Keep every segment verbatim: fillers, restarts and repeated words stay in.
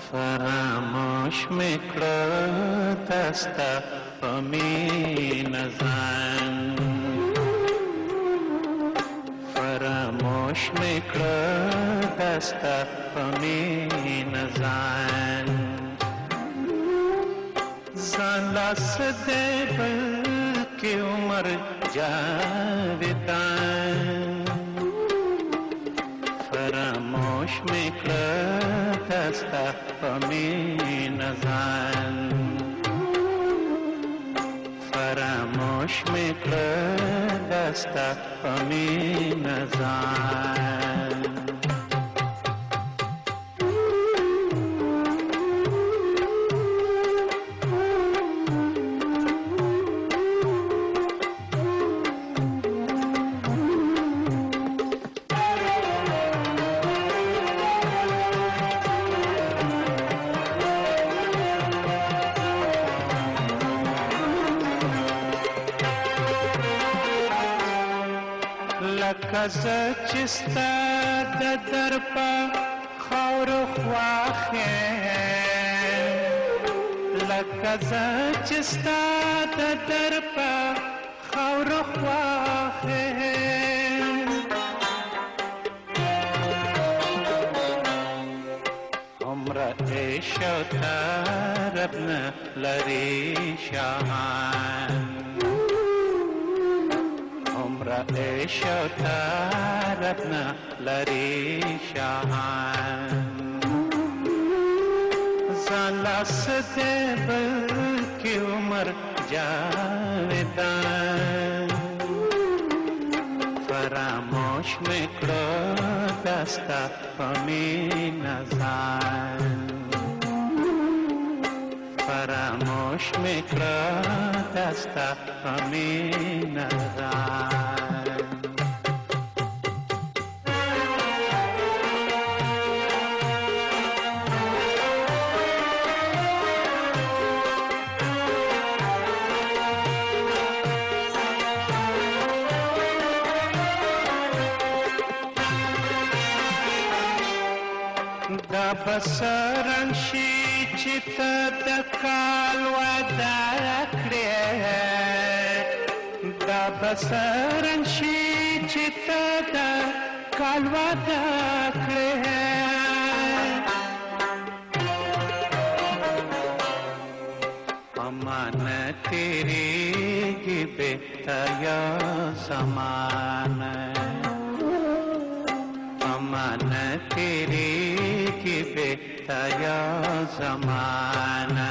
فراموش میکرد دست و می نزن فراموش میکرد دست و می نزن زن لسده بلکی عمر جاودان فراموش میکرد دست و می نزن فراموش میکرد دست و می نزن لکه زه چې ستا د در په خاورو خواښ یم لکه زه چې ستا د در په خاورو خواښ یم هومره عیش او طرب نه لري شاهان عیش و طرب نه لري شاهان زان لسده بلکی عمر جاودان فراموش میکړو دستا په مینه ځان فراموش میکړو دستا په مینه ځان دا بسرن شي چې ته د کال وعده کړې دا بسرن شي چې ته د کال وعده کړې امانه تیریږي بهته یا زمانه امانه تیریږي بهته یا زمانه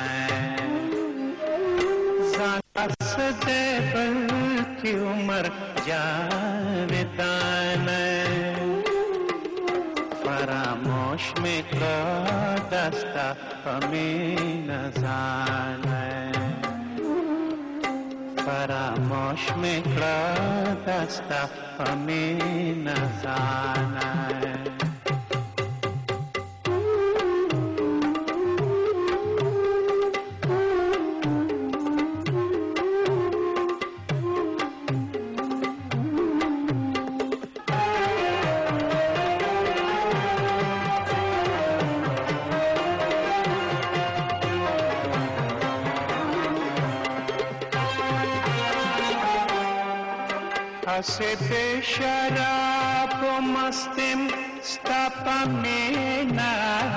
ځان لسده بلکی عمر جاودانه فراموش میکړو دستا په مینه ځانه فراموش میکړو دستا په مینه ځانه هسې بې شراب و مستم ستا په مینه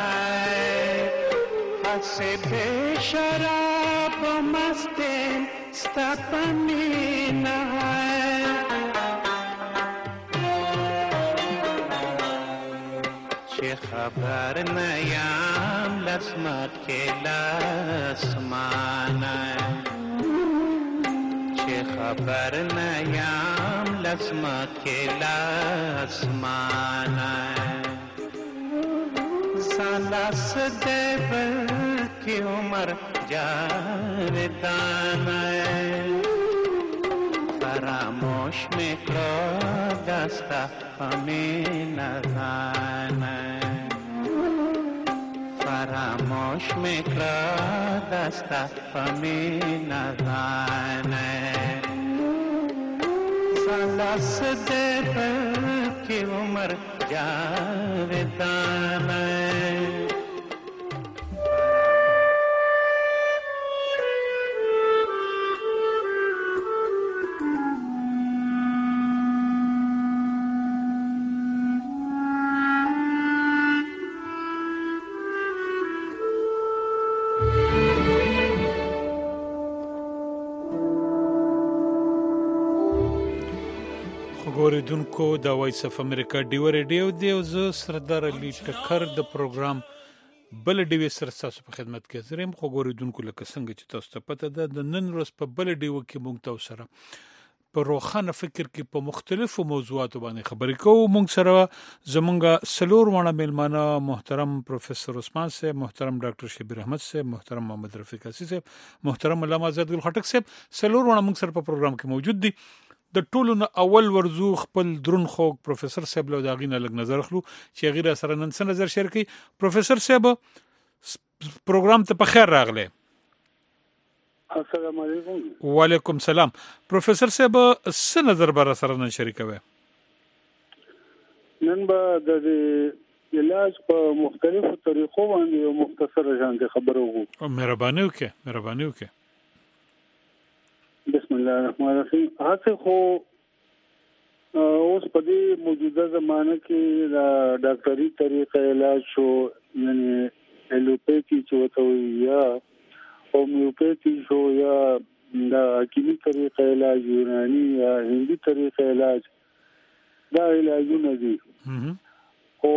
هسې بې شراب و مستم ستا په مینه چې خبر نه یم لسمت کې لاسمانه خبر نه یم لسمت کې لاسمانه ځان لسده بلکی عمر جاودانه فراموش میکړو دستا په مینه ځانه فراموش میکړو دستا په مینه ځانه لسده بلکی عمر جاودانه اوریدونکو د وایس اف امریکا ډیو ریډیو دی او زه سردار علي ټکر د پروګرام بل ډیو سره تاسو په خدمت کې زرم خو اوریدونکو لکه څنګه چې تاسو ته پته ده د نن ورځ په بل ډیو کې مونږ تاسو سره په روخانه فکر کې په مختلفو موضوعاتو باندې خبرې کوو. مونږ سره زمونږ سلور وړه میلمانه محترم پروفیسور عثمان صاحب، محترم ډاکټر شبیر احمد صاحب، محترم محمد رفیق حسی صاحب، محترم علامه آزاد ګل خټک صاحب، سلور وړه مونږ سره په پروګرام کې موجود دي. د ټولو نه اول ورزو خپل درون خوږ پروفیسور صاحب له داغینه لګ نظر خلو چې غیر سره نن څه نظر شیر کړي. پروفیسور صاحب پروګرام ته په خیر راغله. السلام علیکم. وعلیکم السلام. پروفیسور صاحب څه نظر بر سره نن شریکوي؟ نن به د علاج په مختلفو طریقو باندې یو مختصر ځان خبرو وکړو. مهرباني وکړه، مهرباني وکړه. بسم الله الرحمن الرحیم. هڅه خو اوس په دې موجوده زمانه کې د ډاکټري طریقه علاج شو، یعنی الوپیتي چې وته یا هومیوپیتي شو یا د حکیمي طریقه علاج، یوناني یا هندي طریقه علاج، دا علاجونه دي. خو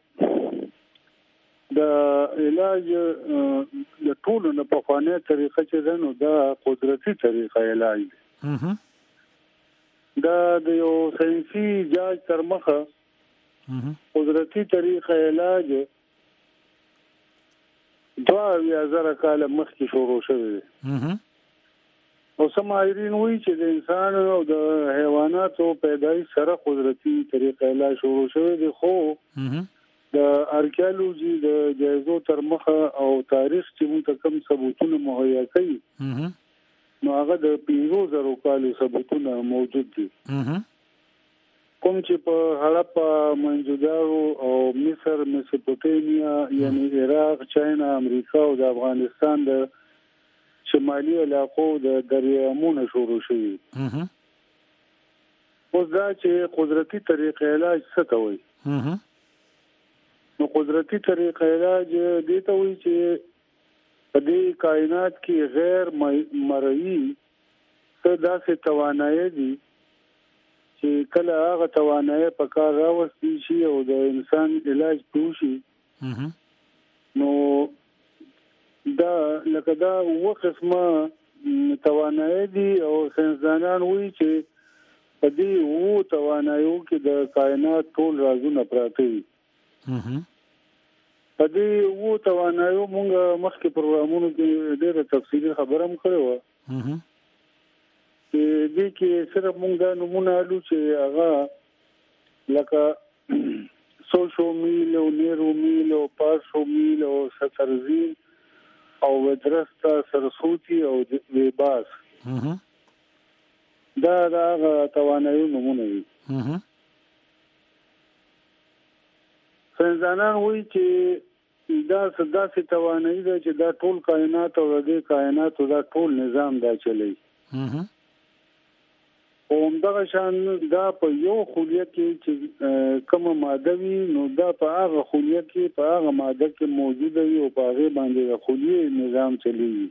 د علاج د ټولو نه په خوانه طریقه چې ده نو دا قدرتي طریقه علاج دی. دا د یو ساينسي جاج تر مخه قدرتي طریقه علاج دوا یا زره کال مخکې شروع شوی دی. او سمایرین وی چې د انسان او د حیواناتو پیدایش سره قدرتي طریقه علاج شروع شوی دی. خو د ارکیالوجي د جایزو تر مخه او تاریخ چې موږ ته کوم ثبوتونه مهیا کوي نو هغه د پنځو زرو کالو ثبوتونه موجود دي. کوم چې په هړپا، منجودارو او مصر، میسوپوټامیا یعنی عراق، چاینا، امریکا او د افغانستان د شمالي علاقو د دریامونو شروع شوي. اوس دا چې قدرتي طریقه علاج څه ته وایي؟ نو قدرتي طریقه علاج دې ته وایي چې په دې کائنات کې غیر مرئی څه داسې توانایي دي چې کله هغه توانایي په کار راوستي شي او د انسان علاج پوشي نو دا لکه دا وو قسمه توانایي دي. او ساينسدانان وایي چې په دې وو توانایو کې د کائنات ټول رازونه پراته دي. په دې وو توانایو مونږ مخکې پروګرامونو کې ډېره تفصیلي خبره هم کړې وه چې دې کې صرف مونږ دا نمونه الو چې هغه لکه سوشو میل او نیرو میل او پاسو میل او سترزین او ودرستا سرسوتی او ویباس دا دا توانایو نمونه دي. ساينسدانان وایي چې دا سداسي توانایي ده چې دا ټول کائنات او د کائنات او دا ټول نظام دا چلی. او همدغه شان دا په یو خلیه کې چې کومه ماده وي نو دا په هغه خلیه کې په هغه ماده کې موجوده وي او په هغه باندې د خلیه نظام چلیږي.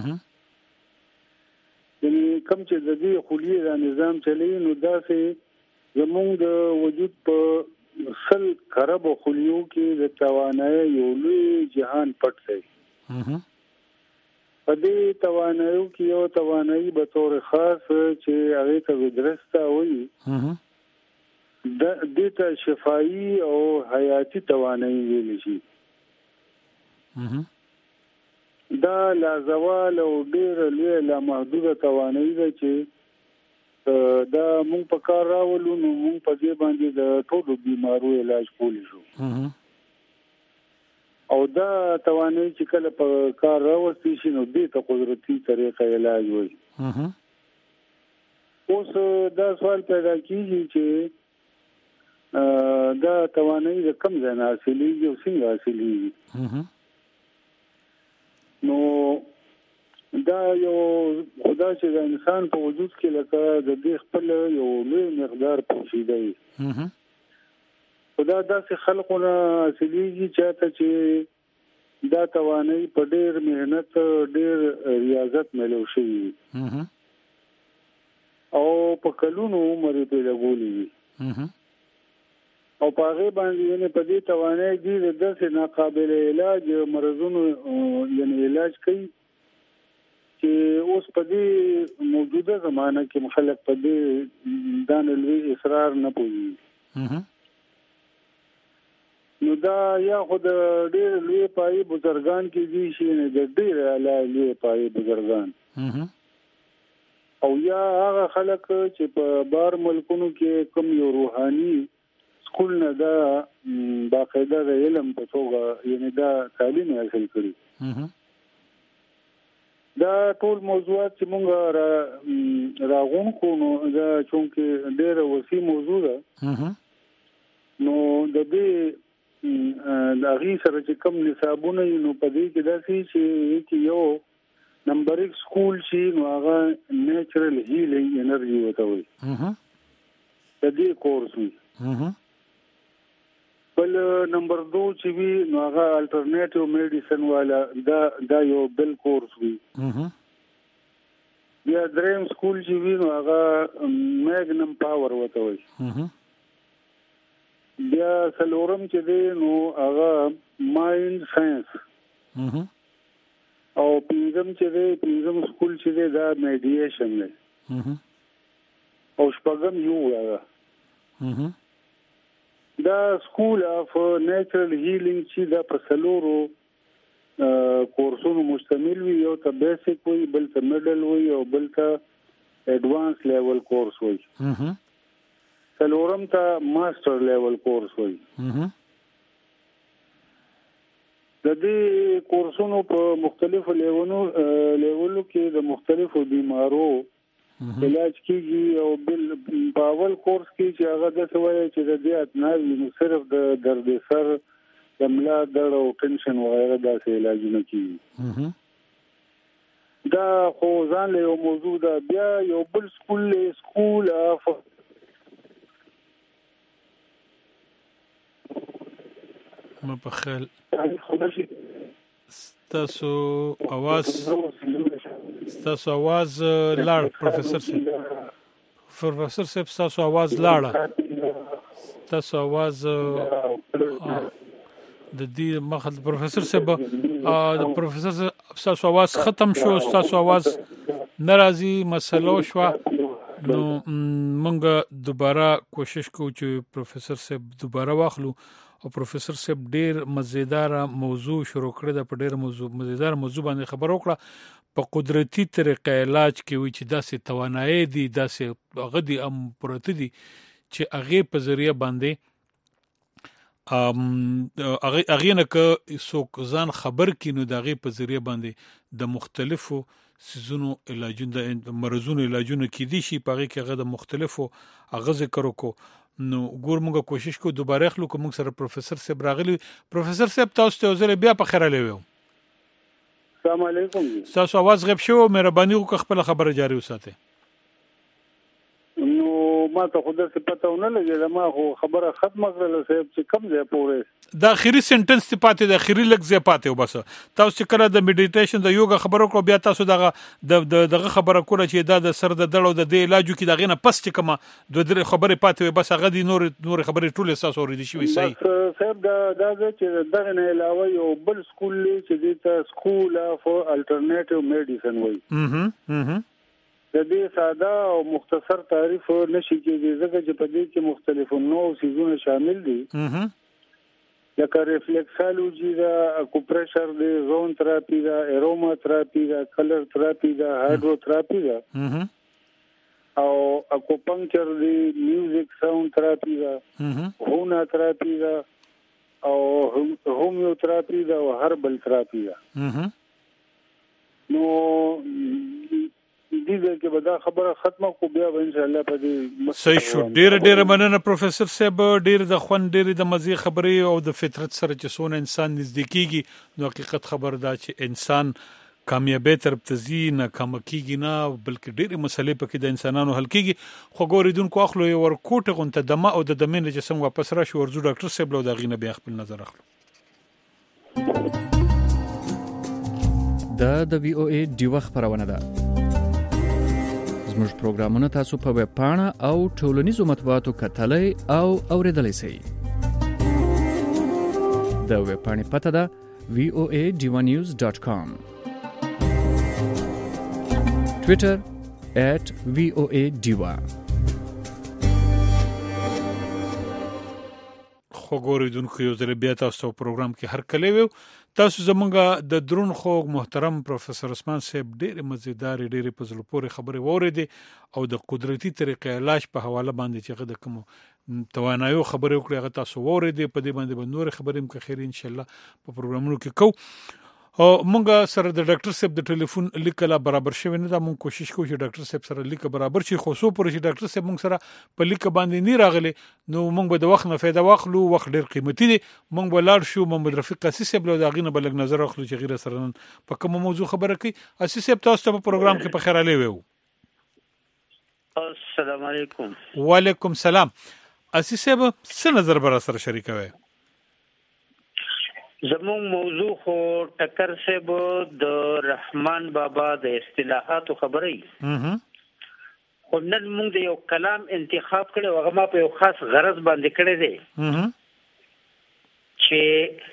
یعنی کوم چې د دې خلیه دا نظام چلیږي نو دا سه زموږ د وجود په سل خراب خلیو کې د توانایي یو لوی جهان پټ دی. په دې توانایو کې یو توانایي به تور خاص چې هغه ته ودرستا وایي د دې ته شفایي او حیاتي توانایي ویل شي. دا لا زوال او ډېر لوی لا محدوده توانایي ده چې دا مونږ په کار راولو نو مونږ په دې باندې د ټولو بیمارو علاج کولی شو. او دا توانایي چې کله په کار راوستي شي نو دې ته قدرتي طریقه علاج وایي. اوس دا سوال پیدا کیږي چې دا توانایي د کوم ځای نه حاصلېږي او څنګه حاصلېږي؟ نو دا یو خدا چې د انسان په وجود کې لکه د دې خپل یو لوی مقدار پوشیده وي. خدا داسې خلقونه حاصلېږي چاته چې دا توانایي په ډېر مهنت، ډېر ریاضت ملو شوي او په کلونو عمر یې په لګولې وي. او په هغه باندې یعنی په دې توانای دي د داسې ناقابل علاج مرزونو یعنی علاج کوي چې اوس په دې موجوده زمانہ کې خلک په دې دانلوي اصرار نه کوي. نو دا یا خود ډېر لوی پای بزرګان کې دي چې نه د ډېر لوی پای بزرګان او یا هغه خلک چې په بار ملکونو کې کوم یو روحاني سکول نه دا باقاعده د علم په توګه یعنی دا تعلیم حاصل کړي. دا ټول موضوعات چې موږ را راغون کو نو دا چونکه ډېر وسیع موضوع ده نو د دې د هغې سره چې کوم نصابونه نو په دې کې داسې چې یو نمبر ایک سکول شي نو هغه نیچرل هیلینګ انرژي وته وي د دې کورس وي. بل نمبر دو چې وي نو هغه الټرنیټیو میډیسن والا دا دا یو بل کورس وي. بیا دریم سکول چې وي نو هغه میګنم پاور وته وي. بیا سلورم چې دی نو هغه مایند ساينس او پنځم چې دی پنځم سکول چې دی دا میډییشن دی او شپږم یو هغه دا سکول اف نیچرل هیلینګ چې دا په سلورو کورسونو مشتمل وي. یو ته بیسیک وي، بل ته میډل وي او بل ته ایڈوانس لیول کورس وي. سلورم ته ماستر لیول کورس وي. د دې کورسونو په مختلفو لیولونو لیولو کې د مختلفو بیمارو علاج کیږي او بل په اول کورس کې چې هغه د سوي چې د دې اتناوي نو صرف د درد سر د ملا درد او ټنشن وغیرہ داسې علاجونه کیږي. دا خو ځان له یو موضوع ده. بیا یو بل سکول له سکول اف ما په خیال ستاسو आवाज ستاسو आवाज لاړ پروفیسور صاحب پروفیسور صاحب ستاسو आवाज لاړه ستاسو आवाज د دې مخه پروفیسور صاحب د پروفیسور ستاسو आवाज ختم شو ستاسو आवाज ناراضي مسله شو نو مونږ دوباره کوشش کوو چې پروفیسور صاحب دوباره واخلو او پروفیسور صاحب ډیر مزیدار موضوع شروع کړی دا په ډیر موضوع مزیدار موضوع باندې خبر وکړه په قدرتي طریقې علاج کې وی چې داسې توانایي دي داسې هغه دي ام پروت دي چې هغه په ذریعہ باندې ام هغه هغه نه ک څوک ځان خبر کینو دغه په ذریعہ باندې د مختلفو سيزونو علاجونو د مرزونو علاجونو کې دي شي په هغه کې هغه د مختلفو هغه ذکر وکړو. نو ګور موږ کوشش کوو دوباره خلکو کوم سره پروفیسور صاحب راغلی. پروفیسور صاحب تاسو ته وزره بیا په خیر لوي. السلام علیکم. تاسو आवाज غیب شو مهرباني وکړئ خپل خبره جاری وساتئ. نو ما ته خو د څه پته ونه لګیږي ما خو خبره ختمه کړل صاحب چې کم ځای پورې دا اخیری سنټنس ته پاتې د اخیری لږ ځای پاتې وبس تاسو چې کړه د میډیټیشن د یوګا خبرو کو بیا تاسو دغه دغه خبره کوله چې دا د سر د دړو د دې علاجو کې دغه نه پس چې کومه د درې خبره پاتې وي بس هغه دي نور نور خبرې ټول تاسو ورېدي شي صحیح صاحب دا دا چې دغه نه علاوه یو بل سکول چې د سکول اف الټرنیټیو میډیسن وایي د دې ساده او مختصر تعریف نشي کېږي ځکه چې په دې کې مختلفو نوع سيزونه شامل دي لکه ریفلیکسالوجي دا اکوپریشر دی زون تراپی دا اروما تراپی دا کلر تراپی دا هایدرو تراپی دا او اکوپنکچر دی میوزیک ساوند تراپی دا هونا تراپی دا او هومیو تراپی دا او هربل تراپی دا نو دې کې به دا خبره ختمه کو بیا ان شاء الله په دې صحیح شو. ډیر ډیر مننه پروفیسور صاحب ډیر د خوند ډیر د مزي خبرې او د فطرت سره چې څونه انسان نږدې کیږي نو حقیقت خبر دا چې انسان کامیابی طرف ته ځي نه کم کیږي نه بلکې ډېرې مسلې پکې د انسانانو حل کیږي. خو ګوریدونکو اخلو یو ورکوټه غونته دمه او د دمې نه جسم واپس راشي ورزو ډاکټر صاحب له دغې نه بیا خپل نظر اخلو. دا د وی او ای ډیوه خبرونه ده. زموږ پروګرامونه تاسو په ویب پاڼه او ټولنیزو مطبوعاتو کتلای او اوریدلای شئ. د ویب پاڼې پته ده وی او ای ډیوا نیوز ډاټ کام. ټویټر ایټ وی او ای ډیوا. خو ګوریدونکو یو ځل بیا تاسو په پروګرام کې هر کله ویو تاسو زمونږه د درون خو محترم پروفیسور عثمان صاحب ډېر مزیدار ډېر په زړه پورې خبرې وورېدې او د قدرتي طریقې علاج په حواله باندې چې هغه د کوم توانایو خبرې وکړي هغه تاسو وورېدې په دې باندې به نور خبرې هم که خیر ان شاء الله په پروګرامونو کې کو. او مونږ سره د ډاکټر صاحب د ټلیفون لیکلا برابر شوی نه دا مونږ کوشش کوو چې ډاکټر صاحب سره لیک برابر شي خو سو پر چې ډاکټر صاحب مونږ سره په لیک باندې نه راغلي نو مونږ به د وخت نه فایده واخلو. وخت ډیر قیمتي دی. مونږ به لاړ شو محمد رفیق قاسی صاحب له داغینه بلګ نظر اخلو چې غیر سره په کوم موضوع خبره کوي. قاسی صاحب تاسو ته په پروګرام کې په خیر علي وو. السلام علیکم. وعلیکم السلام. قاسی صاحب څه نظر بر سره شریکوي؟ زموږ موضوع خو ټکر صاحب د رحمان بابا د اصطلاحاتو خبرې خو نن موږ د یو کلام انتخاب کړو هغه ما په یو خاص غرض باندې کړی دی چې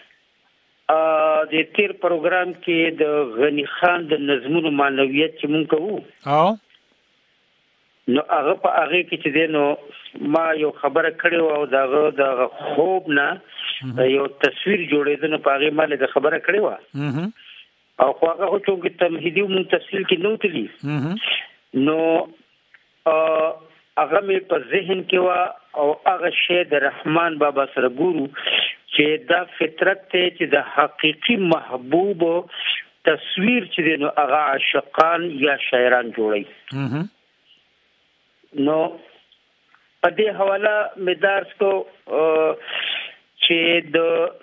د تیر پروګرام کې د غنی خان د نظمونو معنویت چې موږ کوو او نو هغه په هغه کې چې دینو ما یو خبره کړې او داغه د خوب نه یو تصویر جوړېدنه په هغه مال د خبره کړې و او خو هغه خو چې تمهیدی مون تفصیل کې نو تلی نو هغه مې په ذهن کې و او هغه شی د رحمان بابا سره ګورو چې دا فطرت ته چې د حقيقي محبوب تصویر چې دینو هغه عاشقان یا شاعران جوړي نو په دې حواله مې درس کو چې د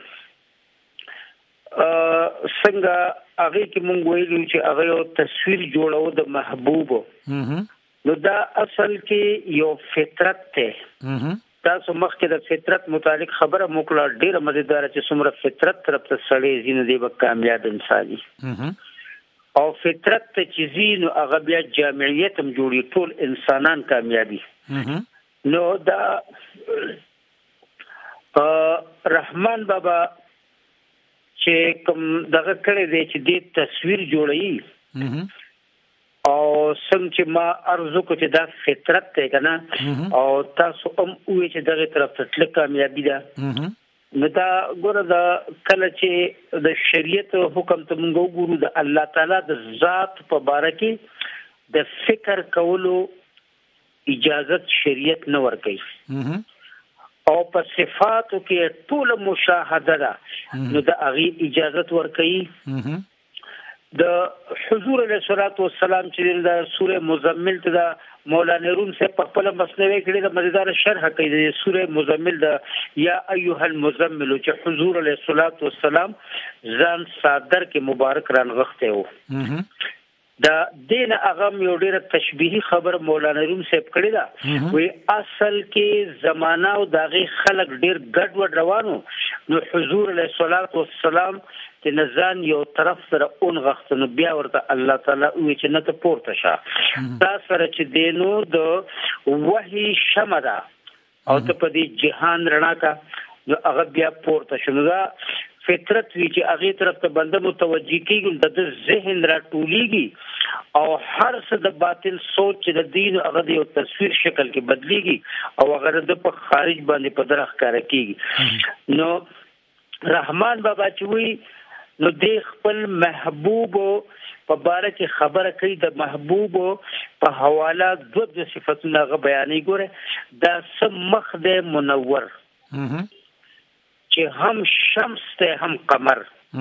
څنګه هغه کې مونږ ویلو چې هغه یو تصویر جوړو د محبوب نو دا اصل کې یو فطرت ته تاسو مخکې د فطرت متعلق خبره موکړه ډیره مزیدار چې څومره فطرت طرف ته سړی زینو دی به کامیاب انساني او فطرت ته چې زینو هغه بیا جامعیت هم جوړي ټول انسانان کامیابی نو دا رحمان بابا چې کوم دغه کړی دی چې د تصویر جوړي او څنګه چې ما ارزو کو چې دا فطرت ته کنه او تاسو هم وې چې دغه طرف ته تل کامیابی ده نو دا ګوره دا کله چې د شریعت حکم ته موږ وګورو د الله تعالی د ذات په باره کې د فکر کولو اجازت شریعت نه ورکوي او په صفاتو کې ټول مشاهده ده نو د هغه اجازت ورکوي. د حضور علیه الصلاۃ والسلام چې د سوره مزمل ته د مولانا روم سے په خپل مسنوي کې د مزیدار شرح کوي د سوره مزمل د یا ایها المزمل چې حضور علیه الصلاۃ والسلام ځان صادر کې مبارک رانغخته وو دا دین هغه یو ډیره تشبیهی خبر مولانا روم صاحب کړی دا وی اصل کې زمانہ او دغه خلق ډیر ګډوډ روانو نو حضور علیه الصلاۃ والسلام چې نزان یو طرف سره اون غختنو بیا ورته الله تعالی وی چې نه ته پورته شه دا سره چې دینو د وحی شمدا او ته په دې جهان رڼا کا نو هغه بیا پورته شنو دا فطرت وی چې هغه طرف ته بنده متوجي کیږي د ذهن را ټولېږي او هر څه د باطل سوچ د دین هغه د یو تصویر شکل کې بدلېږي او هغه د په خارج باندې په درخ کار کوي. نو رحمان بابا چې وی نو د خپل محبوب په باره کې خبره کوي د محبوب په حواله دوه د صفاتونه غو بیانې ګوره دا سم مخ د منور چې هم شمس ته هم قمر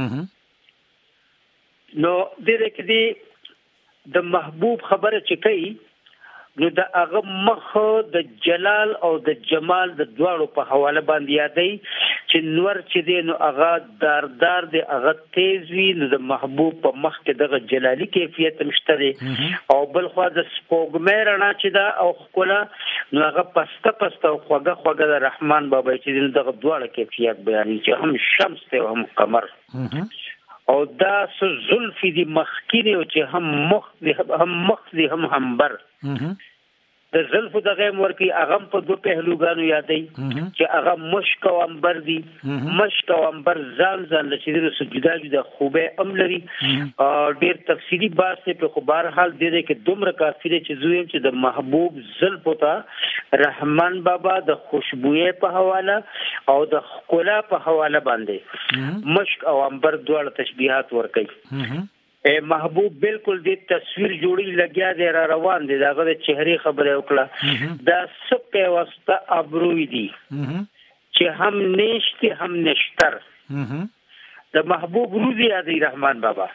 نو د دې کې د محبوب خبره چې کوي نو د هغه مخ د جلال او د جمال د دواړو په حواله باندې یادې چې نور چې دی نو هغه داردار دی هغه تیز وي نو د محبوب په مخ کې دغه جلالي کیفیت مشته دی او بل خو د سپوږمۍ رڼا چې دا او خپل نو هغه پسته پسته او خوګه خوګه د رحمان بابا چې دغه دواړه کیفیت بیانې چې هم شمس ته هم قمر او دا څه زلفې دي مخکینې او چې هم مخ دي هم مخ دي هم همبر د زلفو د غیم ورکی هغه په دوه پهلوګانو یادې چې هغه مشک او عنبر دي مشک او عنبر ځان ځان لچې د سجدا د خوبه ام لري ډیر تفصیلی بحث په خبر حال دی کې دومره کافی چې زویم چې د محبوب زلفو ته رحمان بابا د خوشبوې په حواله او د خلا په حواله باندې مشک او عنبر دواړه تشبیهات ورکي اے محبوب بالکل دې تصویر جوړی لګیا دی را روان دی داغه د چهره خبره وکړه دا سپه واسطه ابروی دی چې هم نشتی هم نشتر د محبوب روزي دی رحمان بابا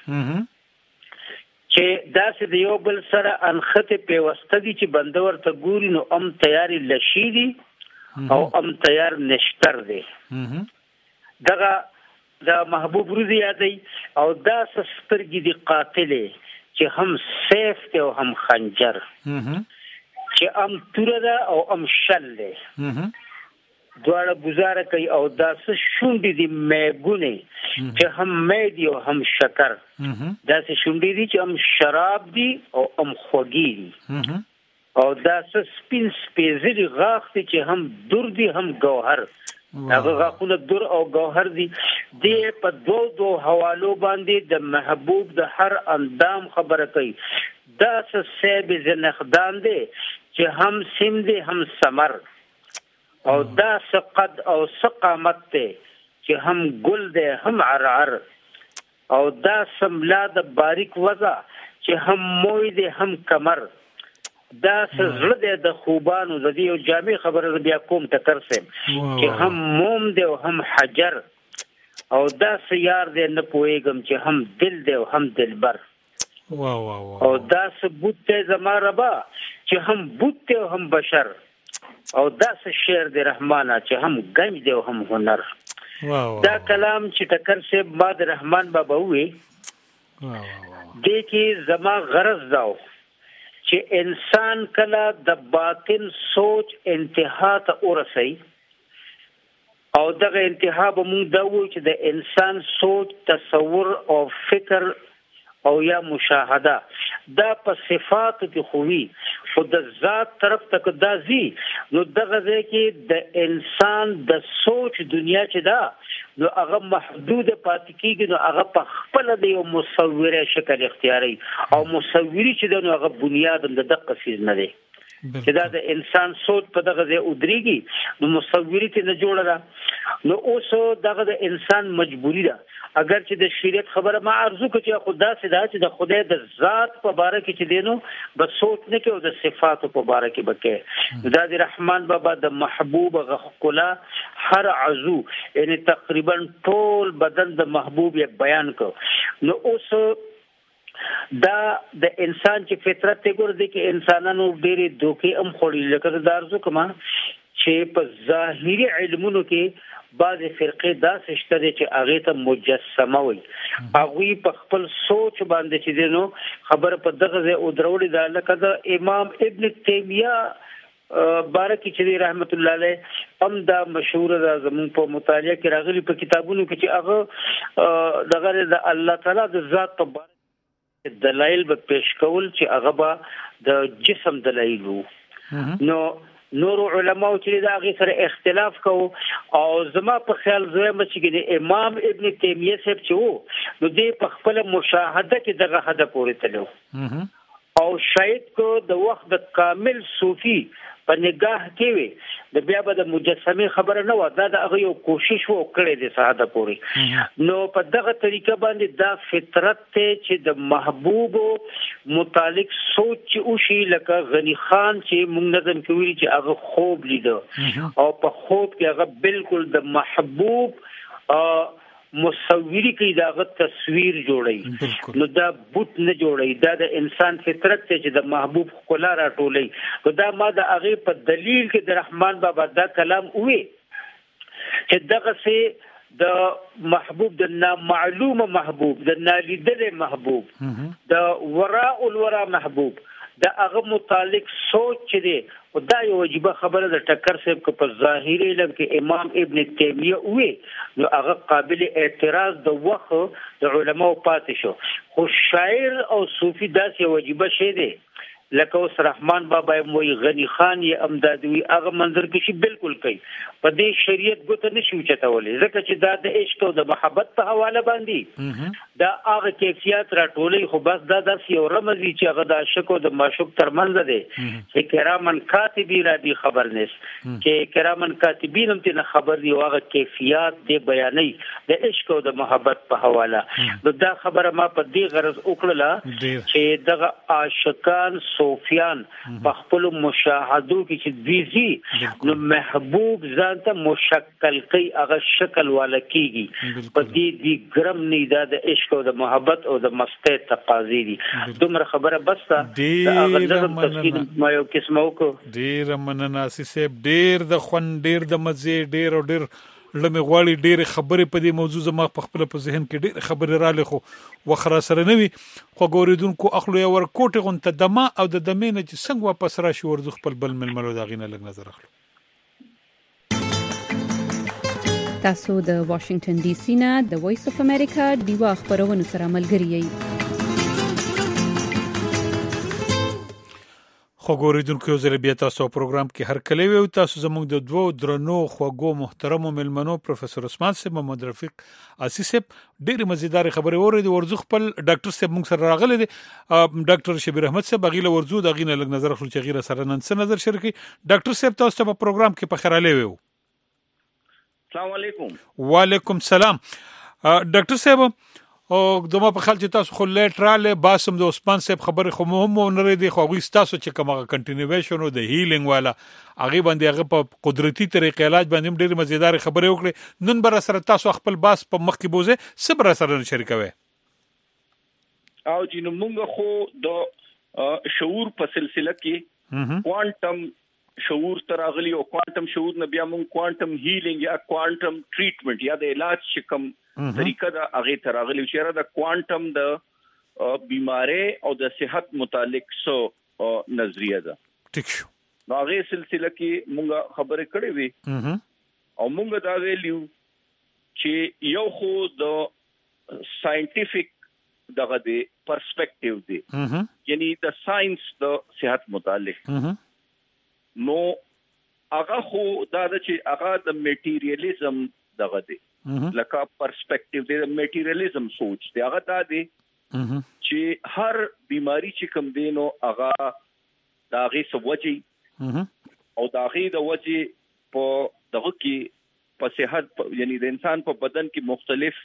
چې دا سې د یو بل سره انخته په واسطه دی چې بندور ته ګوري نو ام تیاری لشي دی او ام تیار نشتر دی دغه دا محبوب روزي یادی او دا سترګې دی قاتلې چې هم سیف ته او هم خنجر چې ام توره ده او ام شل ده دواړه گزاره کوي او دا څه شونډې دي میګونه چې هم مې دي او هم شکر دا څه شونډې دي چې هم شراب دي او هم خوږی دي او دا څه سپین سپیزلی غاښ دي چې هم در دي هم گوهر هغه غاښونه در او گوهر دي دی په دو دو حوالو باندې د محبوب د هر اندام خبره کوي دا څه سیب زنخدان دی چې هم سیم دی هم سمر او دا څه قد او څه قامت دی چې هم ګل دی هم عرعر او دا سملا د باریک وضع چې هم موی دی هم کمر دا سزړه دی د خوبانو د دې یو جامع خبره بیا کوم تکر سم چې هم موم دی او هم حجر او دا سیار دی نه پويګم چې هم دل دی او هم دلبر وا وا وا او دا ثبوت ته زما ربا چې هم بوت دی او هم بشر او دا شعر دی رحمانه چې هم گنج دی او هم هنر وا وا دا کلام چې تکر سم بعد رحمان بابا وی وا وا دې کې زما غرض داو چې انسان کله د باطن سوچ انتها ته ورسي او دغه انتها به موږ دا وایو چې د انسان سوچ تصور او فکر او یا مشاهده دا په صفات کې خوي خو د ذات طرف تک دا زی نو دغه ځکه د انسان د سوچ دنیا چې دا نو هغه محدود پاتې کیږي نو هغه په خپل د یو مصوره شکل اختیاري او مصوري چې د هغه بنیاد د دقه فیز نه دی چې دا د انسان سوچ په دغه ځای ودرېږي نو مصوري ته نه جوړه ده نو اوس دغه د انسان مجبوری ده اگر چې د شریعت خبره ما ارزو کوي چې خدا سدا چې د خدای د ذات په باره کې چې دینو بس سوچ نه کوي او د صفات په باره کې بکې دا د رحمان بابا د محبوب غخلا هر عضو یعنی تقریبا ټول بدن د محبوب یې بیان کو نو اوس دا د انسان چې فطرت ته ګور دي کې انسانانو ډېری دوکې ام خوري لکه د ارزو کما چې په ظاهري علمونو کې بعض فرقې دا سشته چې هغه ته مجسمه وي هغه په خپل سوچ باندې چې دینو خبر په دغه ځای او دروړي دا لکه د امام ابن تیمیه بارکی چې رحمت الله علیه هم دا مشهور ده زمون په مطالعه کې راغلي په کتابونو کې چې هغه دغه د الله تعالی د ذات په باره دلایل به پیش کول چې هغه به د جسم دلایل نو نور علماء چې دا غي سره اختلاف کو او زما په خیال زوی مچ کې امام ابن تیمیه صاحب چې وو نو دې په خپل مشاهده کې دغه حد پورې تلو او شاید کو د وخت د کامل صوفي په نگاه کې وي د بیا به د مجسمه خبره نه و دا د هغه یو کوشش وکړي د ساده پوري نو په دغه طریقه باندې دا فطرت ته چې د محبوب متعلق سوچ او شی لکه غنی خان چې موږ نظم کوي چې هغه خوب لیدو او په خوب کې هغه بالکل د محبوب مصوری کې داغه تصویر جوړي نو دا بوت نه جوړي دا د انسان فطرت ته چې د محبوب خلا راټولي نو دا ما د هغه په دلیل کې د رحمان بابا دا کلام وې چې دغه سه د محبوب د نامعلومه محبوب د نالیدل محبوب د وراء الورا محبوب د هغه متعلق سوچ چې دی او دا یو واجبه خبره د ټکر صاحب کو په ظاهري علم کې امام ابن تیمیه وې نو هغه قابل اعتراض د وخت د علماو پاتې شو. خو شاعر او صوفي داسې واجبه شی دی لکه اوس رحمان بابا موي غنی خان یې امدادوي هغه منظر کې شي بالکل کوي په دې شریعت ګوته نشي چتولې ځکه چې دا د عشق او د محبت په حواله باندې دا هغه کیفیت راټولې خو بس دا د یو رمزي چې هغه د عاشق او د معشوق ترمنځ دی چې کرامن کاتبی را دي خبر نس چې کرامن کاتبین هم ته خبر دی هغه کیفیت دی بیانې د عشق او د محبت په حواله نو دا خبره ما په دې غرض وکړه چې دغه عاشقان صوفیان په خپل مشاهدو کې چې دیزي نو محبوب ځان ته مشکل کوي هغه شکل والا کیږي په دې دی ګرم نه دا د عشق او د محبت او د مستی تقاضي دي دومره خبره بس دا هغه د تفصیل ما یو قسمه وکړو ډیر مننه سیسب ډیر د خون ډیر د مزه ډیر او ډیر لمه غواړي ډېر خبرې په دې موضوع زما په خپل په ذهن کې ډېر خبرې را لخوا وخرا سره نوي خو ګوریدونکو اخلو یو ور کوټه غونته دما او د دمې نه چې څنګه واپس راشي ورزو خپل بل ململو دا غینه لګ نظر اخلو. تاسو د واشنگټن ډي سي نه د وایس اف امریکا دیوا خبرونه سره ملګری یئ. خو ګوریدونکو یو ځل بیا تاسو پروګرام کې هر کله وي تاسو زموږ د دوو درنو خوږو محترمو ملمنو پروفیسور عثمان صاحب محمد رفیق عاصی صاحب ډېر مزیدار خبرې اورېدې ورزو خپل ډاکټر صاحب موږ سره راغلی دی ډاکټر شبیر احمد صاحب غیله ورزو د غینه لګ نظر خپل چې غیره سره نن څه نظر شریکي ډاکټر صاحب تاسو په پروګرام کې په خیراله وي. السلام علیکم. وعلیکم السلام ډاکټر صاحب او دمه په خل چې تاسو خو لیټراله باسم د عثمان صاحب خبره خو مهم و نه دی خو غوي تاسو چې کومه کنټینیویشن او د هیلینګ والا هغه باندې هغه په قدرتي طریقې علاج باندې ډېر مزیدار خبره وکړي نن بر سره تاسو خپل باس په مخ کې بوزه صبر سره شریکوي او جنو موږ خو د شعور په سلسله کې کوانټم شعور تراغلی او کوانټم شعور نه بیا موږ کوانټم هیلینګ یا کوانټم ټریټمنټ یا د علاج شکم طریقه دا هغه تراغلی چې را د کوانټم د بیماری او د صحت متعلق سو نظریه ده. ٹھیک شو. نو هغه سلسله کې مونږه خبرې کړې وي او مونږ دا ویلیو چې یو خو د ساينټیفیک دغه دی پرسپیکټیو دی یعنی د ساينس د صحت متعلق نو هغه خو دا چې هغه د میټیریالیزم دغه دی لکه پرسپیکټیو دی د میټیریالیزم سوچ دی هغه دا دی چې هر بیماری چې کوم دی نو هغه دا غي سوجي او دا غي د وجه په دغه کې په صحت یعنی د انسان په بدن کې مختلف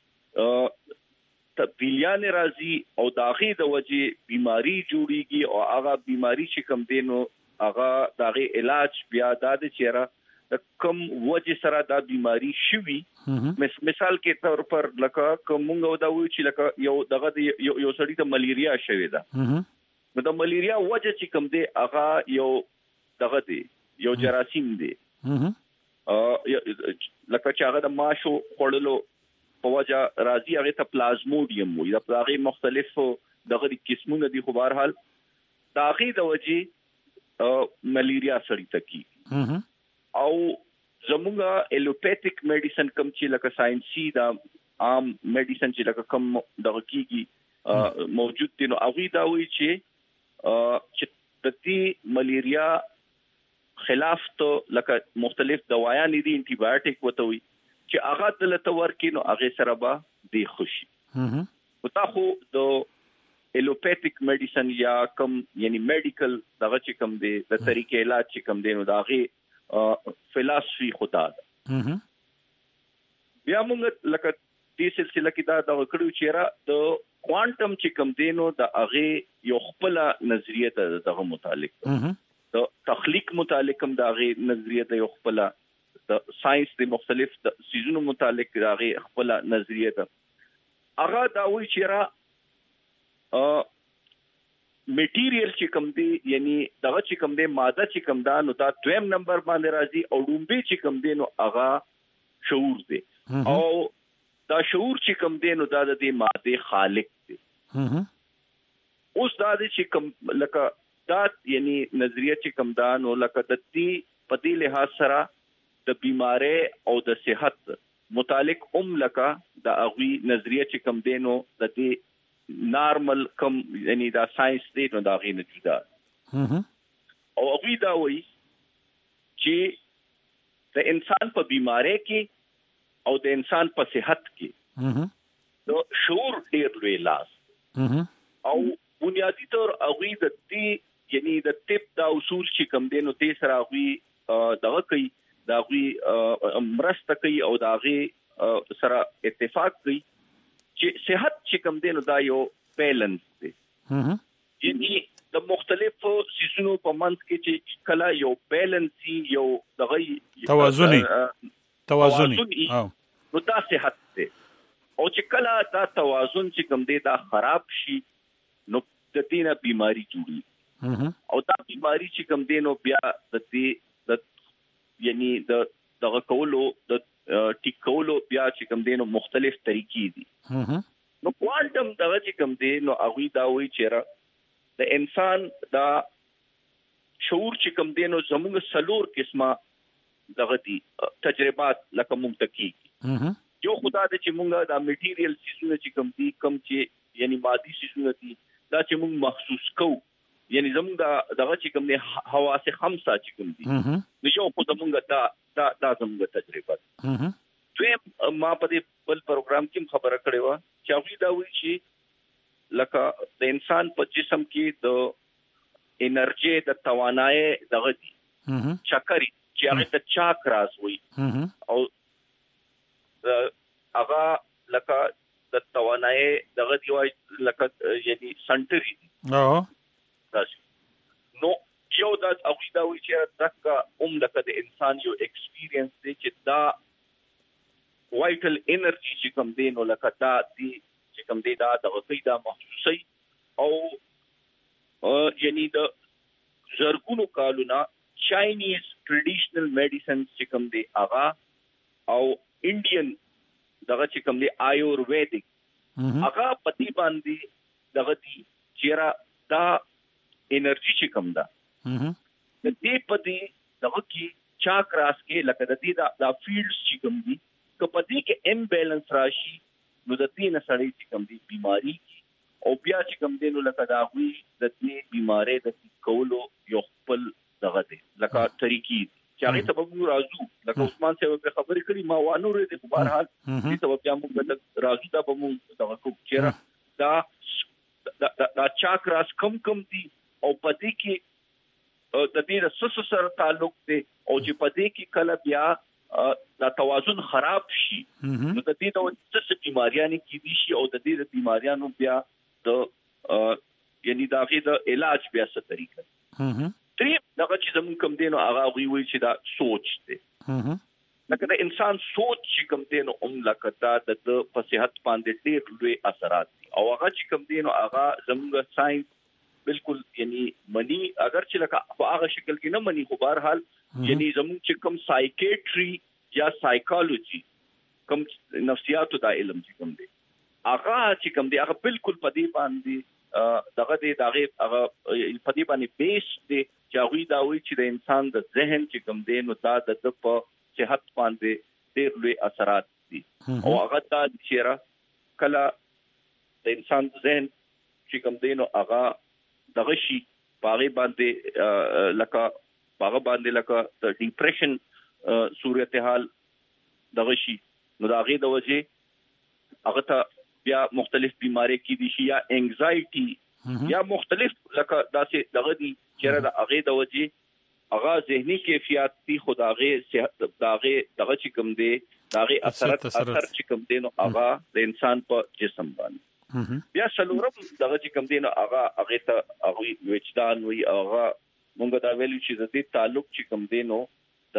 تبدیلیان راځي او دا غي د وجه بیماری جوړیږي او هغه بیماری چې کوم دی نو هغه دا غي علاج بیا د چیرې د کوم وجه سره دا بیماری شوي مثال کې تور پر لکه کومه دا وی چې لکه یو دغه یو یو سړی ته ملیریا شوی دا نو د ملیریا وجه چې کوم دی هغه یو دغه دی یو جراثیم دی ا لکه چې هغه د ماشو خړلو په وجه راځي هغه ته پلازموډیم وي دا هغه مختلف دغه قسمونه دي خو بهر حال دا هغه د وجه ملیریا سړی ته کی او زموږه الوپیتیک میډیسن کوم چې لکه ساينسي دا عام میډیسن چې لکه کوم دغه کیږي موجود دي نو هغه دا وی چې چې د دې ملیریا خلاف ته لکه مختلف دوايان دي انټي بایوټیک وته وي چې هغه دلته ورکې نو هغه سره به دی خوشي او تاسو د الوپیتیک میډیسن یا کوم یعنی میډیکل دغه چې کوم دی د طریقې علاج چې کوم دی نو دا غي فلسفي خدا ده بیا موږ لکه دې سلسله کې دا دا وکړو چې را د کوانټم چې کوم دینو د هغه یو خپل نظریه ته دغه متعلق د تخلیق متعلق هم د هغه نظریه ته یو خپل د ساينس د مختلف د سيزونو متعلق د هغه خپل نظریه ته هغه دا وی چې را ا میټیریل چې کوم دی یعنی دغه چې کوم دی ماده چې کوم دا نو دا دویم نمبر باندې راځي او ډومبي چې کوم دی نو هغه شعور دی او دا شعور چې کوم دی نو دا د دې ماده خالق دی اوس دا د چې کوم لکه دا یعنی نظریه چې کوم دا نو لکه د دې په دې لحاظ سره د بیماری او د صحت متعلق ام لکه د اغوی نظریه چې کوم دی نو د دې نارمل کم یعنی دا ساينس دی نو دا غي نه جدا او اغوی دا وایي چې د انسان په بیماری کې او د انسان په صحت کې نو شعور ډیر لوی لاس او بنیادی طور اغوی د دې یعنی د طب دا اصول چې کوم دي نو تیر سره اغوی دغه کوي دا اغوی مرسته کوي او دا اغوی سره اتفاق کوي چې صحت چې کوم دي نو دا یو بیلنس دی یعنی د مختلفو سيزونو په منځ کې چې کله یو بیلنس یو دغه توازني توازني او نو دا صحت دی او چې کله دا توازن چې کوم دی دا خراب شي نو د دې نه بیماری جوړي او دا بیماری چې کوم دی نو بیا د دې د یعنی د دغه کولو د ټیکولو بیا چې کوم دی نو مختلف طریقې دي نو کوانټم دغه چې کوم دی نو هغه دا وایي چې د انسان دا شعور چې کوم دی نو زموږ سلور قسمه دغه دي تجربات لکه ممتکی یو خدا د چې مونږه دا میټیریل سيزونه چې کوم دي کم چې یعنی مادي سيزونه دي دا چې مونږ محسوس کوو یعنی زموږ دا دغه چې کوم دي حواس خمسه چې کوم دي نو یو په زموږ دا دا دا زموږ تجربه دوی ما په دې بل پروګرام کې خبره کړې و چې هغه دا وایي چې لکه د انسان په جسم کې د انرژي د توانایي دغه دي چکرې چې هغه ته چاکراز وایي او هغه لکه د توانایي دغه دی وای لکه یعنی سنټری او نو یو د هغه دا وی چې دغه اوم لکه د انسان یو ایکسپیرینس دی چې دا وایټل انرژي چې کوم دی نو لکه دا دی چې کوم دی دا د غوښې دا محسوسي او یعنی د زرګونو کالونه چاینیز ټریډیشنل میډیسنز چې کوم دی هغه او انډین دغه چې کوم دی آیورویدیک هغه پتی باندې دغه دی چیرې دا انرژي چې کوم دا د دې پتی دغه کې چاکراس کې لکه د دې دا د فیلډز چې کوم دی که پتی کې امبیلنس راشي نو د دې نه سړی چې کوم دی بیماری او بیا چې کوم دی نو لکه دا وی د دې بیماری د کولو یو خپل دغه دی لکه طریقې چې هغه ته موږ راځو لکه عثمان صاحب په خبرې کړي ما وانه لري په بهر حال دې ته بیا موږ راځو دا به موږ دغه کو چیرې دا دا چاکراس کم کم دي او پدې کې د دې سره سره تعلق دی او چې پدې کې کله بیا دا توازن خراب شي نو د دې د څه بیماریانو کې دي شي او د دې د بیماریانو بیا د یعنی دا غي د علاج بیا څه طریقه تری دغه چې زمون کوم دینو هغه وی وی چې دا سوچ دی لکه د انسان سوچ چې کوم دینو اوم لکه دا د په صحت باندې ډېر لوی اثرات دي او هغه چې کوم دینو هغه زموږ ساينس بالکل یعنی منی اگر چې لکه په هغه شکل کې نه منی خو بهر حال یعنی زموږ چې کوم سایکیټري یا سایکالوجي کوم نفسیاتو دا علم چې کوم دی هغه چې کوم دی هغه بالکل په دې باندې دغه دی دغه هغه په دې باندې بیس دی چې هغه دا وایي چې د انسان د ذهن چې کوم دی نو دا د په صحت باندې ډېر لوی اثرات دي او هغه دا چې کله د انسان ذهن چې کوم دی نو هغه دغه شي باغې باندې لکه باغ باندې لکه د ډیپریشن صورتحال دغه شي نو دا غي د وجه هغه ته بیا مختلف بیماری کې دي شي یا انگزایټي یا مختلف لکه داسې دغه دي چې دا هغه د وجه هغه ذهني کیفیت دي خداغه صحت دغه دغه چې کوم دي دغه اثرات اثر چې کوم دي نو هغه د انسان په جسم باندې بیا سلورم دغه چې کوم دي نو هغه هغه ته هغه وجدان وي هغه مونږ دا ویلو چې د دې تعلق چې کوم دی نو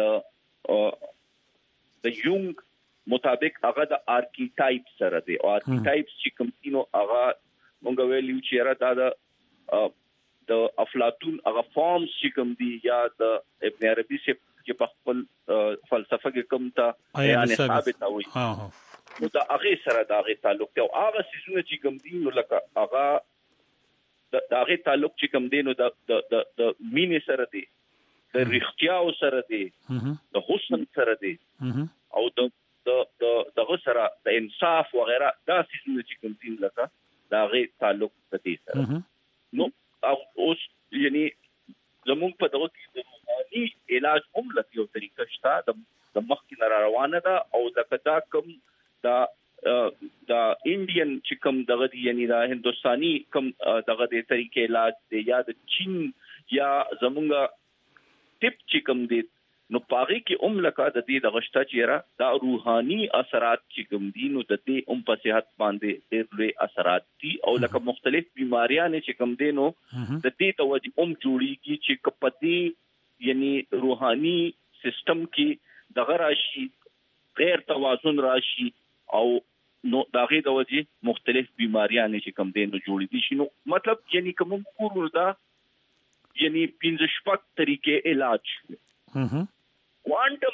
د د یونګ مطابق هغه د آرکیټایپ سره دی او آرکیټایپ چې کوم دی نو هغه مونږ ویلو چې را دا د د افلاطون هغه فارمز چې کوم دی یا د ابن عربي چې په خپل فلسفه کې کوم ته بیان ثابت اوي نو دا هغه سره دا هغه تعلق دی او هغه سيزونه چې کوم دی نو لکه هغه د هغه تعلق چې کوم دی نو د د د مینې سره دی، د رښتیاو سره دی، د حسن سره دی، او د د د دغه سره د انصاف وغیرہ دا څه چې کوم دین لکه دا غي تعلق د دې سره. نو اوس یعنی زموږ په دغه کې د روحاني علاج هم لکه یو طریقه شته د د مخکې نه روانه ده، او د کدا کوم دا دا انډین چې کوم دغه دی یعنی دا هندستاني کوم دغه د طریقې علاج دی یا د چین یا زمونږ ټپ چې کوم دی نو پاغي کې ام لکه د دې د غشتا چیرې دا روحاني اثرات چې کوم دي نو د دې ام په صحت باندې ډېر لوی اثرات دي، او لکه مختلف بیماریاں چې کوم دي نو د دې توجه ام جوړیږي چې کپدي یعنی روحاني سیستم کې دغه راشي غیر توازن راشي، او نو داغه د وجه مختلف بیماریاں چې کوم دي نو جوړې دي شي. نو مطلب یعنی کوم کورو دا یعنی پنځه شپږ طریقې علاج کوانټم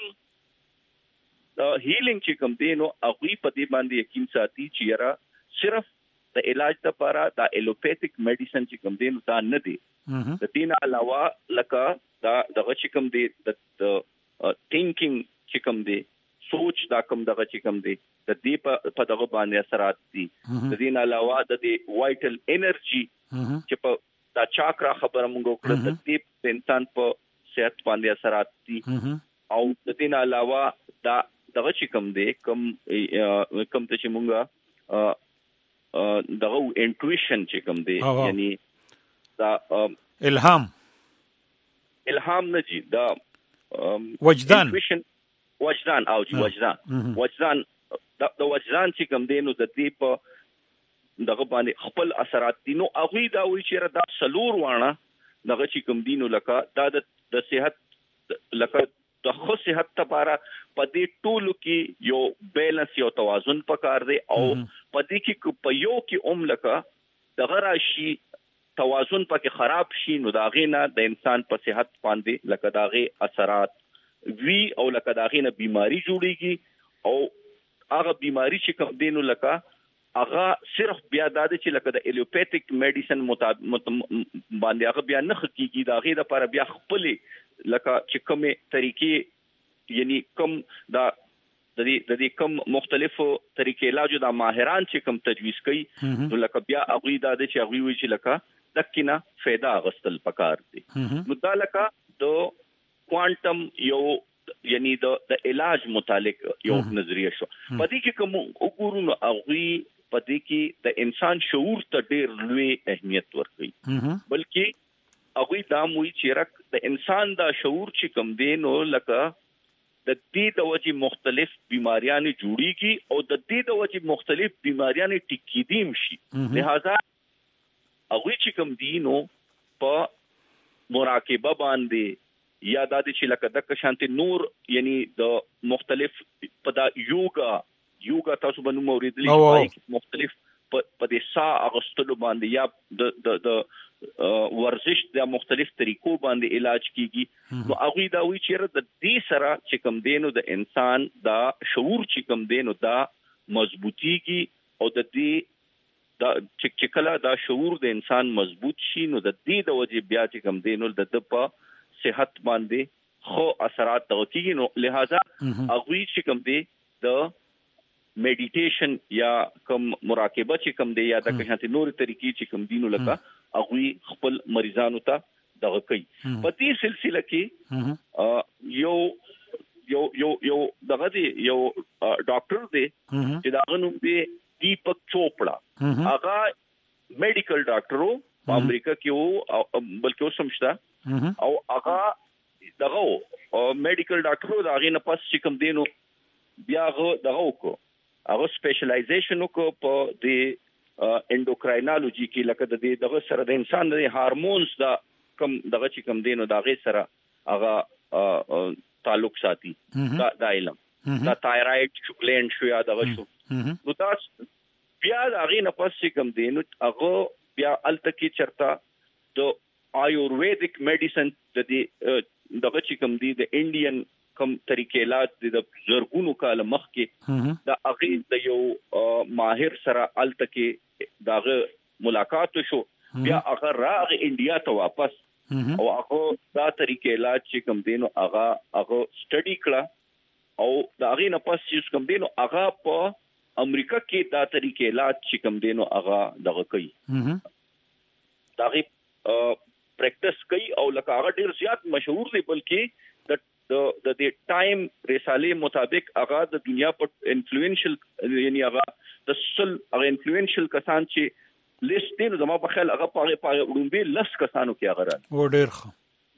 هیلینګ چې کوم دی نو هغه په دې باندې یقین ساتي چې یاره صرف د علاج لپاره دا ایلوپیتھک میډیسن چې کوم دی نو دا نه دی، د دې نه علاوه لکه دا دغه چې کوم دی د ثینکینګ چې کوم دی سوچ دا کوم دغه چې کوم دی د دې په دغه باندې اثرات دي، د دې نه علاوه د دې وایټل انرژي چې په دا چاکرا خبره مونږ وکړه د دې انسان په صحت باندې اثرات دي، او د دې نه علاوه دا دغه چې کوم دی کوم کوم ته چې مونږه دغه انټویشن چې کوم دی یعنی دا الهام الهام نه جی دا وجدان وجدان او جی وجدان وجدان د وجدان چې کوم دی نو د دې په دغه باندې خپل اثرات دي. نو هغه دا وی چې دا سلور وانه دغه چې کوم دینو لکه دا د صحت لکه د خو صحت لپاره په دې ټولو کې یو بیلنس یو توازن پکار دی، او په دې کې په یو کې اوم لکه دغه راشي توازن پکې خراب شي نو دا غینه د انسان په صحت باندې لکه داغه اثرات وی او لکه داغه نه بیماری جوړیږي، او هغه بیماری چې کوم دینو لکه هغه صرف بیا د چې لکه د ایلوپیتھک میډیسن مطابق باندې هغه بیا نه حقيقي دا غي د لپاره بیا خپل لکه چې کومه طریقې یعنی کوم دا د دې د دې کوم مختلفو طریقې علاج د ماهران چې کوم تجویز کوي نو لکه بیا هغه د چې هغه وی چې لکه دکینه फायदा غستل پکار دي. نو دا لکه د کوانټم یو یعنی د د علاج متعلق یو نظریه شو. پدې کې کوم وګورو نو هغه پدې کې د انسان شعور ته ډېر لوی اهمیت ورکوي، بلکې هغه دا موي چې د انسان دا شعور چې کوم دی نو لکه د دې د وجې مختلف بیماریاں جوړیږي، او د دې د وجې مختلف بیماریاں ټیکیدیم شي. لہذا هغه چې کوم دی نو په مراقبه باندې یا د چې لکه د شانتي نور یعنی د مختلف په دا یوګا یوګا تاسو باندې موریدلی مختلف په دې سا اغستلو باندې یا د د د ورزش د مختلف طریقو باندې علاج کیږي. نو هغه دا وی چې د دې سره چې کوم دینو د انسان دا شعور چې کوم دینو دا مضبوطیږي، او د دې دا چې کله دا شعور د انسان مضبوط شي نو د دې د وجه بیا چې کوم دینو د په صحت باندې خو اثرات توکیږي. نو لہذا هغه چې کوم دی د میډیټیشن یا کوم مراقبه چې کوم دی یا د کښانتي نور طریقې چې کوم دینو لکه هغه خپل مریضانو ته دغه کوي. په دې سلسله کې یو یو یو یو دغه دی یو ډاکټر دی چې دا غنوم دی دیپک چوپړا، هغه میډیکل ډاکټر په امریکا کې وو بلکې اوس هم شته، او هغه دغه میډیکل ډاکټر دا غي نه پس چې کوم دینو بیا هغه دغه وکړو هغه سپیشلایزیشن وکړو په دې انډوکراینالوجي کې لکه د دې دغه سره د انسان د هارمونز دا کم دغه چې کم دینو دا غي سره هغه تعلق ساتي دا د علم دا تایراید شوګلند شو یا دغه شو. نو دا بیا د غي نه پس چې کم دینو هغه بیا التکی چرتا د آیورویدک میډیسن د دې دغه چې کم دی د انډین کوم طریقې علاج د زرګونو کال مخکې د هغه د یو ماهر سره التکه داغه ملاقات شو، بیا هغه راغ انډیا ته واپس او هغه دا طریقې علاج چې کوم دینو هغه هغه سټڈی کړه او دا غي نه پس چې کوم دینو هغه په امریکا کې دا طریقې علاج چې کوم دینو هغه دغه کوي دا غي پریکټس کوي او لکه هغه ډیر زیات مشهور دی بلکې د د د ټایم رساله مطابق هغه د دنیا په انفلوئنشل یعنی هغه د سل هغه انفلوئنشل کسان چې لیست دی نو زما په خیال هغه په هغه وړومبي لس کسانو کې هغه راځي و ډیر ښه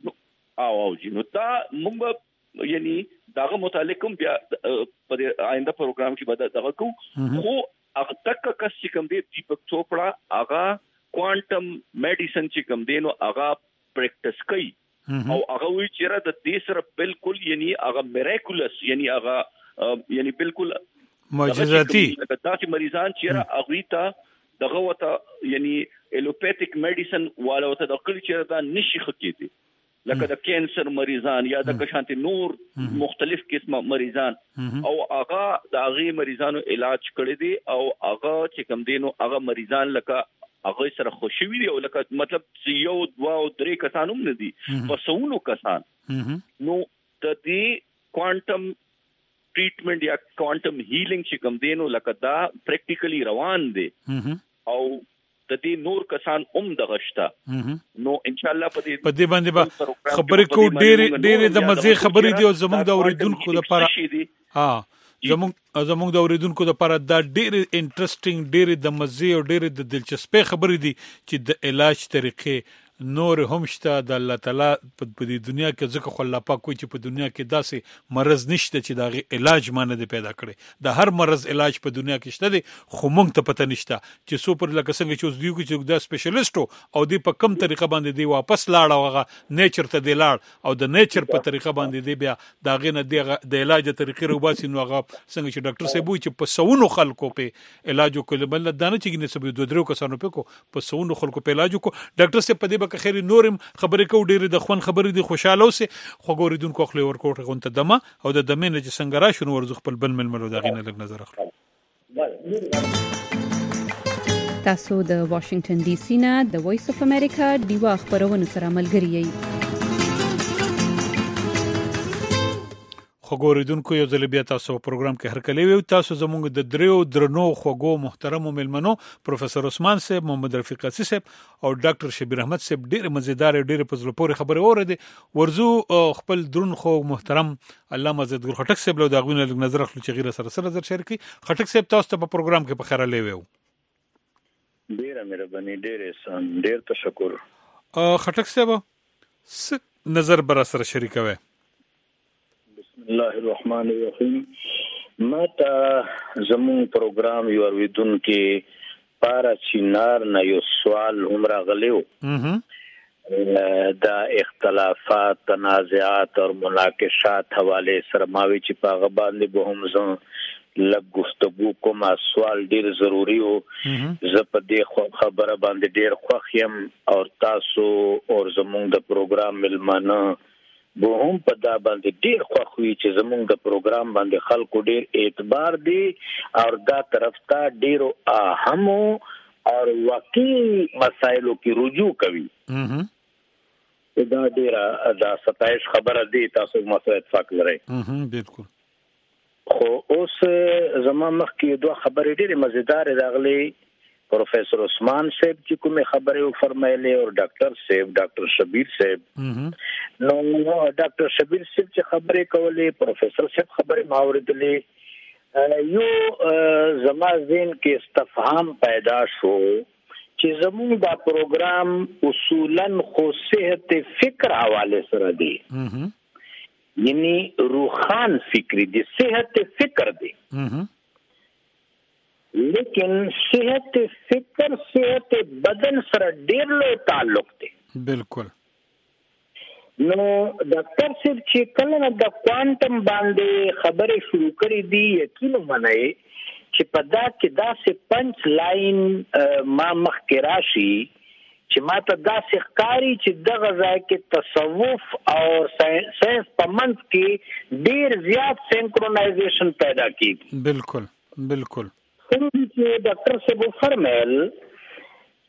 او او جنو دا موږ یعنی داغه متعلق کوم بیا په آینده پروګرام کې به دغه کو خو هغه تک کس چې کوم دی دیپک چوپړا هغه کوانټم میډیسن چې کوم دی نو هغه پریکټس کوي او هغه وی چې را د دې سره بالکل یعنی هغه میراکولس یعنی هغه یعنی بالکل معجزاتي داسې مریضان چې را هغه ته دغه وته یعنی الوپیتھک میډیسن والا وته د کلی چې دا نشي خکېدي لکه د کینسر مریضان یا د کشانت نور مختلف قسمه مریضان او هغه د هغه مریضانو علاج کړی دی او هغه چې کوم دینو هغه مریضان لکه هغه سره خوشوي دی او لکه مطلب یو دوا او درې کسان هم نه دي پسونو کسان نو د دې کوانټم ټریټمنټ یا کوانټم هیلینګ چې کوم دینو لکه دا پریکټیکلی روان دی او د دې نور کسان هم دغشتا نو ان شاء الله په دې په دې باندې به خبرې کو ډېر ډېر د مزه خبرې دی او زموږ د اوریدونکو لپاره ها زموږ زموږ د اوریدونکو لپاره دا ډېر انټرېسټینګ ډېر د مزه او ډېر د دلچسپۍ خبرې دي چې د علاج طریقې نور هم شته د الله تعالی په دې دنیا کې ځکه خو الله پاک کوي چې په دنیا کې داسې مرض نشته چې دا غي علاج مانه دی پیدا کړي د هر مرض علاج په دنیا کې شته دي خو مونږ ته پته نشته چې سو پر لکه څنګه چې اوس دیو کې چې دا سپیشلیسټو او دی په کم طریقه باندې دی واپس لاړ او نیچر ته دی لاړ او د نیچر په طریقه باندې دی بیا دا غي نه دی د علاج طریقې روباسي نو هغه څنګه چې ډاکټر صاحب وایي چې په سونو خلکو په علاج وکړي بل دانه چې نه سبي دوه درو کسانو په کو په سونو خلکو په علاج وکړي ډاکټر صاحب په دې به خیر نورم خبرې کو ډېر د خوان خبرې دي خوشاله اوسه خو ګوریدونکو خپل ورکوټه غونته دمه او د دمه نه چې څنګه را شنو ورځ خپل بل ململو دا غینه لګ نظر اخلو تاسو د واشنگټن ډي سي نه د وایس اف امریکا دیوا خبرونه سره ملګری یئ خو ګوریدونکو یو ځل بیا تاسو په پروګرام کې هرکلی وي تاسو زموږ د دریو درنو خوګو محترمو ملمنو پروفیسور عثمان صاحب محمد رفیق قاصي صاحب او ډاکټر شبیر احمد صاحب ډېر مزیدار ډېر په زړه پورې خبرې اوره دي ورزو خپل درن خو محترم علامه عزت ګل خټک صاحب له دغه نظر اخلو چې غیر سره سره نظر شریکي خټک صاحب تاسو ته په پروګرام کې په خیره لیوي ډېر مهرباني ډېر احسان ډېر تشکر خټک صاحب نظر بر سره شریکوي بسم الله الرحمن الرحیم ما ته زمون پروګرام یو اوریدون کې پارا چینار نه یو سوال عمره غلیو دا اختلافات تنازعات او مناقشات حواله سره ماوي چې په غبان له به هم زه لږ گفتگو کوم سوال ډیر ضروری او زه په دې خبره باندې ډیر خوښ یم او تاسو او زمون د پروګرام ملمانه به هم په دا باندې ډیر خوښ وي چې زمونږ د پروګرام باندې خلکو ډیر اعتبار دی او دا طرف ته ډیر اهم او واقعي مسایلو کې رجوع کوي دا ډیر دا ستایش خبره دی تاسو مسله اتفاق لرئ بالکل خو اوس زما مخکې دوه خبرې ډېرې مزیدار راغلي پروفیسور عثمان صاحب چې کومه خبره فرمایله او ډاکټر صاحب ډاکټر شبیر صاحب نو ډاکټر شبیر صاحب چې خبره کوله پروفیسور صاحب خبره ماوردلې یو زما ذهن کې استفهام پیدا شو چې زموږ دا پروګرام اصولاً خو صحت فکر حواله سره دی یعنی روحان فکری دی صحت فکر دی لیکن صحت فکر صحت بدن سره ډیر لوی تعلق دی بالکل نو ډاکټر صاحب چې کله د کوانټم باندې خبره شروع کړې دي یقین منئ چې په دا کې داسې پنچ لاین ما مخکې راشي چې ما ته داسې ښکاري چې دغه ځای کې تصوف او ساينس په منځ کې ډیر زیات سینکرونایزیشن پیدا کیږي بالکل بالکل څنګه چې ډاکټر صاحب فرمایل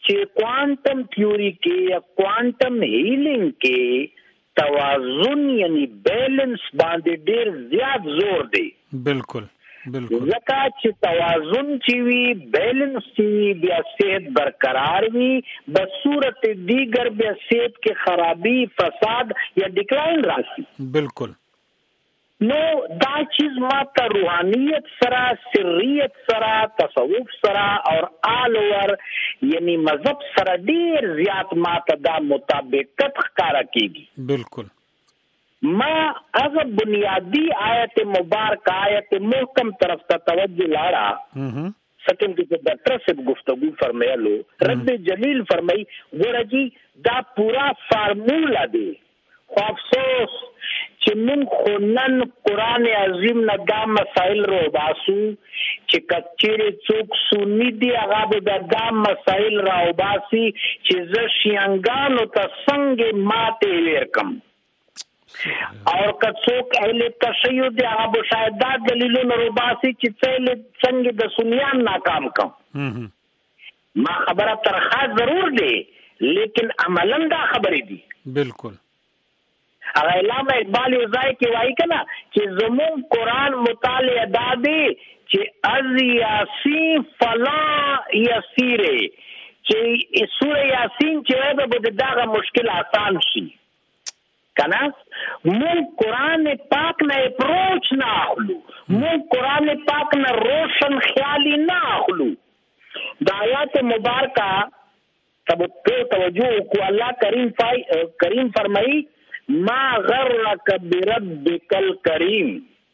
چې کوانټم تھیوري کې یا کوانټم هیلینګ کې توازن یعنی بیلنس باندې ډیر زیات زور دی. بالکل بالکل. ځکه چې توازن چې وي بیلنس چې وي بیا صحت برقرار وي، بس صورت دیگر بیا صحت کې خرابی فساد یا ډیکلاین راشي. بالکل. نو دا چیز ماته روحانیت سره، سریت سره، تصوف سره اور آل اوور یعنی مذهب سره ډیر زیات ماته دا مطابقت ښکارا کیږي. بالکل. ما هغه بنیادی آیت مبارک آیت محکم طرف ته توجه لاړه. سکم کې ډاکټر صاحب گفتگو فرمایلو، رب جلیل فرمای ګوره جی دا پورا فارمولا دی. خو افسوس چې موږ خو نن قرآن عظیم نه دا مسائل رو باسو چې کچېرې څوک سنی دی هغه به دا مسائل راو باسي چې زه شیانګانو ته څنګه ماته ورکم، اور که څوک اهل تشیع دی هغه به شاید دا دلیلونه رو باسي چې څنګه د سنیان ناکام کم. ما خبره ترخه ضرور دی لیکن عملا دا خبرې دي. بالکل. هغه علامه اقبال یو ځای کې وایي کنه چې زمون قرآن مطالعه دادي چې از یاسین فلا یسیره، چې سوره یاسین چې ده به دغه مشکل آسان شي کنه. مون قرآن پاک نه اپروچ نه اخلو، مون قرآن پاک نه روشن خیالی نه اخلو. د آیات مبارکه تب توجه کو الله کریم فای کریم فرمایي ما غرک بربک الکریم.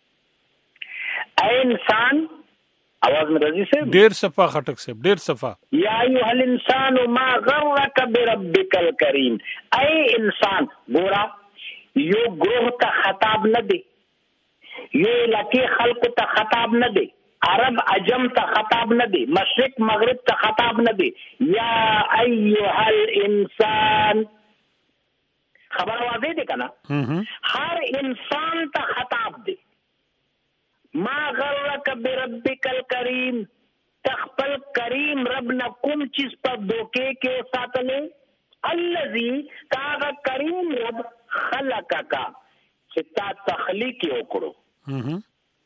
اے انسان، आवाज में रजी से ډیر صفه خټک سے ډیر صفه. یا ایها الانسان ما غرک بربک الکریم. اے انسان ګورا یو گروه ته خطاب نه دی، یو لکه خلق ته خطاب نه دی، عرب عجم ته خطاب نه دی، مشرق مغرب ته خطاب نه دی. یا ایها الانسان خبر واضح دی کنه. هر انسان ته خطاب دی. ما غرک بربک الکریم، تخپل کریم رب نه کوم چیز په دوکې کې ساتلې، الذی کاغه کریم رب خلقک چې تا تخلیق یې وکړو،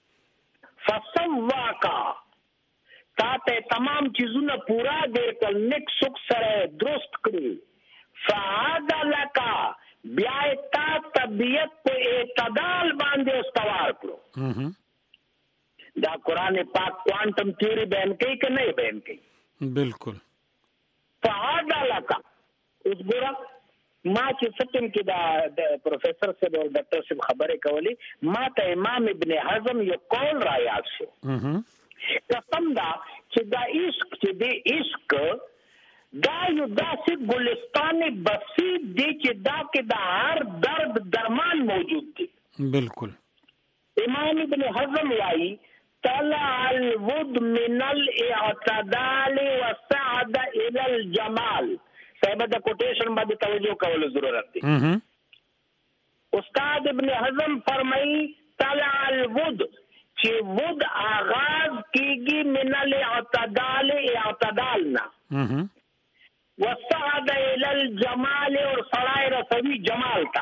فسواک تا ته تمام چیزونه پورا دې کړل، نیک سوک سره درست کړی، فعدلک بیا تا طبیعت په اعتدال باندې استوار کړو. دا قرآن پاک کوانٹم تھیوری بیان کوي که نه بیان کوي؟ بالکل. فعدلک اوس ګوره ما چې سټم کې دا پروفیسر صاحب او ډاکټر صاحب خبرې کولې، ما ته امام ابن حزم یو قول را یاد شو. قسم دا چې دا عشق چې دی عشق دا یو داسې ګلستان بسیط دی چې دا کې د هر درد درمان موجود دی. بالکل. امام ابن حزم وايي طلع الود من الاعتدال وسعد الى الجمال. صاحب دا کوټیشن باندې توجه کول ضرورت دی. استاد ابن حزم فرمایي طلع الود چې ود آغاز کیږي من الاعتدال اعتدال نه، وسعد الى الجمال اور سړای رسوي جمال تا.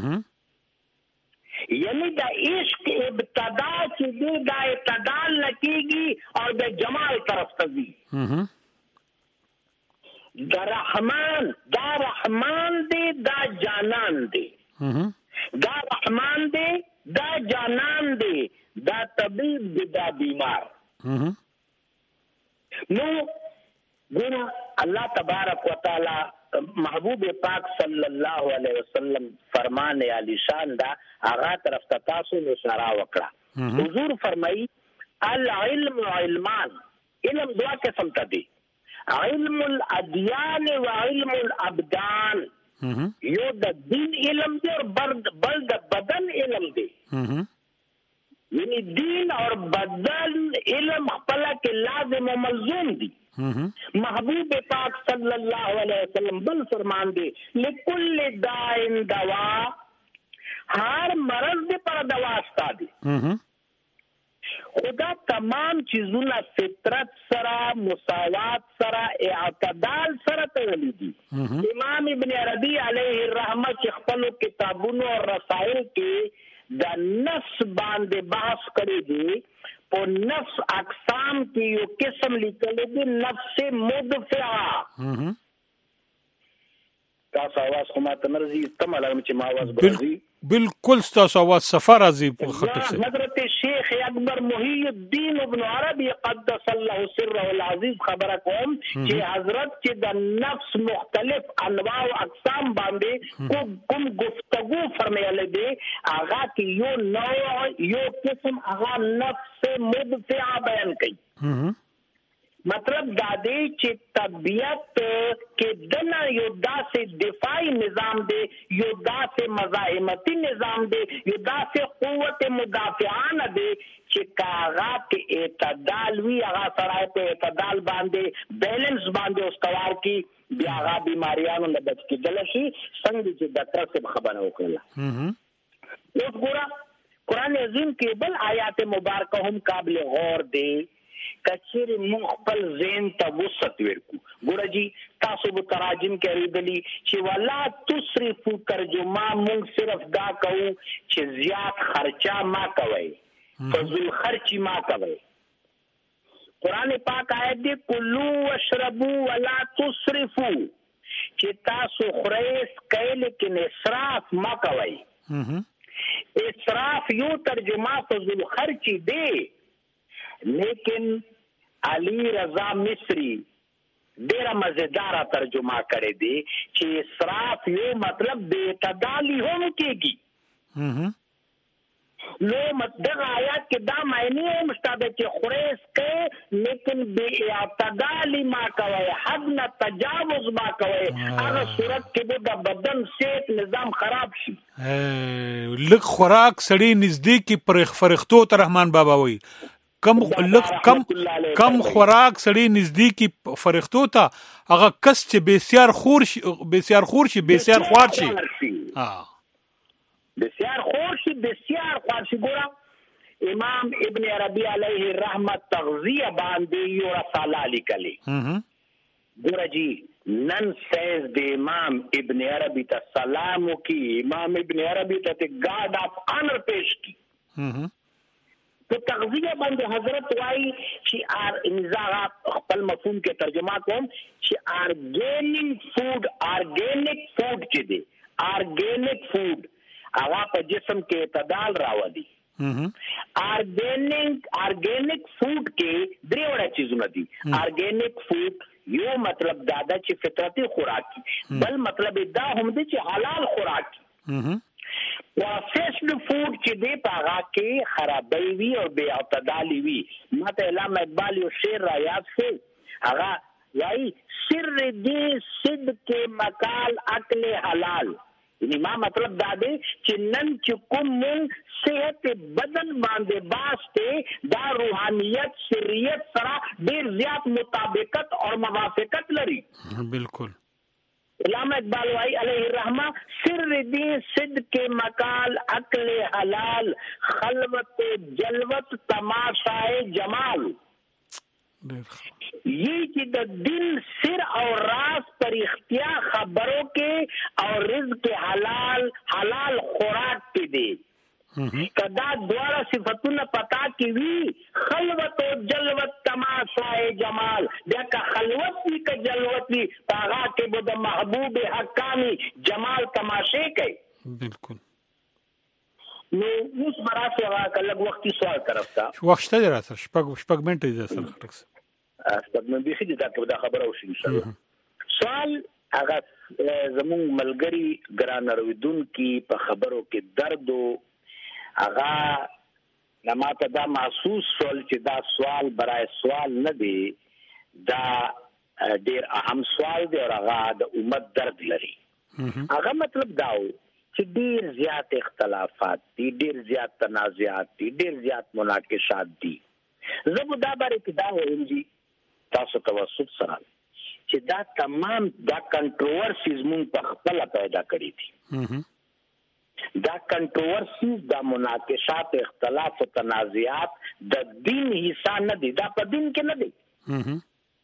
یعنی دا عشق ابتدا چې دی دا اعتدال لکېږي اور د جمال طرف ته ځي. دا رحمان دا رحمان دی دا جانان دی، دا رحمان دی دا جانان دی، دا طبیب دی دا بیمار. نو ګوره الله تبارک وتعالی محبوب پاک صلی الله علیه وسلم فرمان علی شان دا هغه طرف ته تاسو اشاره وکړه. حضور فرمایي العلم علمان، علم دوا قسم ته دی، علم الادیان و علم الابدان. یو د دین علم دی اور بل د بدن علم دی. یعنی دین اور بدن علم خپل کې لازم و ملزوم دی. محبوب پاک صلی اللہ علیہ وسلم بل فرمان دے لکل دائن دوا، ہر مرض دے پر دوا استا دی. خدا تمام چیزونه فطرت سره، مساوات سره، اعتدال سره تړلي دي. امام ابن عربي علیه الرحمه چې خپل کتابونو او رسائل کې د نفس باندې بحث کړی دی. په نفس اقسام کې یو قسم لیکل دي نفس مدفعه. تاسو आवाज خو ماته مرزي تم علم چې ما आवाज برزي بالکل تاسو आवाज سفر راځي په خطر سره. حضرت شیخ اکبر محی الدین ابن عربی قدس الله سره العزیز خبره کوم چې حضرت چې د نفس مختلف انواع او اقسام باندې کوم کوم گفتگو فرمایله دي هغه کې یو نوع یو قسم هغه نفس مدفعه بیان کړي. مطلب دا دی چې طبیعت کې دنه یو داسې دفاعي نظام دی، یو داسې مزاحمتي نظام دی، یو داسې قوت مدافعانه دی چې کاغا کې اعتدال وی هغه سره په اعتدال باندې بیلنس باندې استوار کی بیا هغه بیماریانو نه بچ کېدل شي. څنګه چې ډاکټر صاحب خبره وکړه. اوس ګوره قرآن عظیم کې بل آیات مبارکه هم قابل غور دی. کچیر مون خپل ذهن ته وسط ورکو. ګوره جی تاسو به تراجم کې اړیدلی چې ولا تسرفو ترجمه مون صرف دا کوو چې زیات خرچه ما کوي، فضل خرچی ما کوي. قرآن پاک آیت دی کلو واشربو ولا تسرفو چې تاسو خریس کوي لیکن اسراف ما کوي. اسراف یو ترجمه فضل خرچی دی، لیکن علی رضا مصری ډیره مزیدار ترجمه کړې دي چې اسراف یو مطلب بے اعتدالی هم کېږي. نو مطلب آیات کې دا معنی هم مشابه چې خریس کې لیکن بے اعتدالی ما کوي، حد نه تجاوز ما کوي. هغه صورت کې د بدن صحت نظام خراب شي. لږ خوراک سړی نزدیکی پر فرښتو ته رحمان بابا وایي کم لک کم کم خوراک سړی نزدیکی فرښتو ته هغه کس چې بسیار خور شي بسیار خور شي بسیار خوار شي ها بسیار خور شي بسیار خوار شي. ګوره امام ابن عربی علیه الرحمه تغذیه باندې یو رساله لیکلي. ګوره جی نن سیز د امام ابن عربی ته سلام وکي، امام ابن عربی ته گارد اف آنر پیش کی. تو تغذیه باندې حضرت وايي چې ار انزاغ خپل مفهوم کې ترجمه کوم چې ارګینیک فود ارګینیک فود چې دی ارګینیک فود هغه په جسم کې اعتدال راوړي. ارګینیک ارګینیک فود کې درې وړه چیزونه دي. ارګینیک فود یو مطلب دا ده چې فطرتي خوراک، بل مطلب دا هم دی چې حلال خوراک. پروسیسډ فود چې دی پاغا کې خرابي وي او بے اعتدالي وي. ماته علامه اقبال یو شعر را یاد شو، هغه یای سر دې صدق مقال عقل حلال. یعنی ما مطلب دا دی چې نن چې کوم صحت بدن باندې باسته دا روحانیت سریت سره ډیر زیات مطابقت اور موافقت لري. بالکل. علامہ اقبال وائی علیہ الرحمہ سر دی صدق مقال عقل حلال خلوت جلوت تماشائے جمال. یہ کہ دا دل سر اور راز پر اختیار خبروں کے اور رزق حلال حلال خوراک کے دے. کدا دوارا صفتونه پتا کی وی خلوت و جلوت تماشائے جمال. بیا کا خلوت وی کا جلوت وی پاغا کے بود محبوب حقانی جمال تماشے کئی. بالکل. نو اوس براسه هغه لږ وختي سوال طرف تا وخت ته راځه شپږ شپږ منټه دې سره خټکس شپږ منټه بيخي دا خبره وشي ان شاء الله. سوال هغه زمون ملګری ګران رویدون کی په خبرو کې درد او هغه نماته دا محسوس شول چې دا سوال برای سوال نه دی، دا ډیر اهم سوال دی او هغه د امت درد لري. هغه مطلب دا و چې ډیر زیات اختلافات دي، ډیر زیات تنازعات دي، ډیر زیات مناقشات دي. زه به دا باره کې دا وایم چې تاسو توسط سره چې دا تمام دا کنټروورسیز مونږ په خپل پیدا کړی دي. دا کنټروورسیز دا مناقشات اختلاف او تنازعات د دین حصہ نه دي دا په دین کې نه دي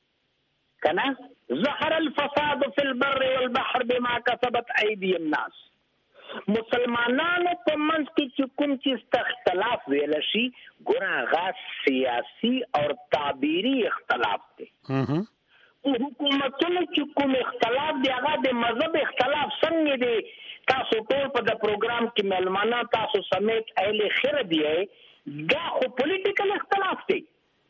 کنه ظهر الفساد فی البر والبحر بما کسبت ایدی الناس مسلمانانو په منځ کې چې کوم چې اختلاف ویل شي ګوره هغه سیاسي او تعبیری اختلاف دی حکومتونو چې کوم اختلاف دی هغه د مذهب اختلاف څنګه دی تاسو ټول په د پروګرام کې ملمانه تاسو سمیت اهل خیر دی دا خو پولیټیکل اختلاف دی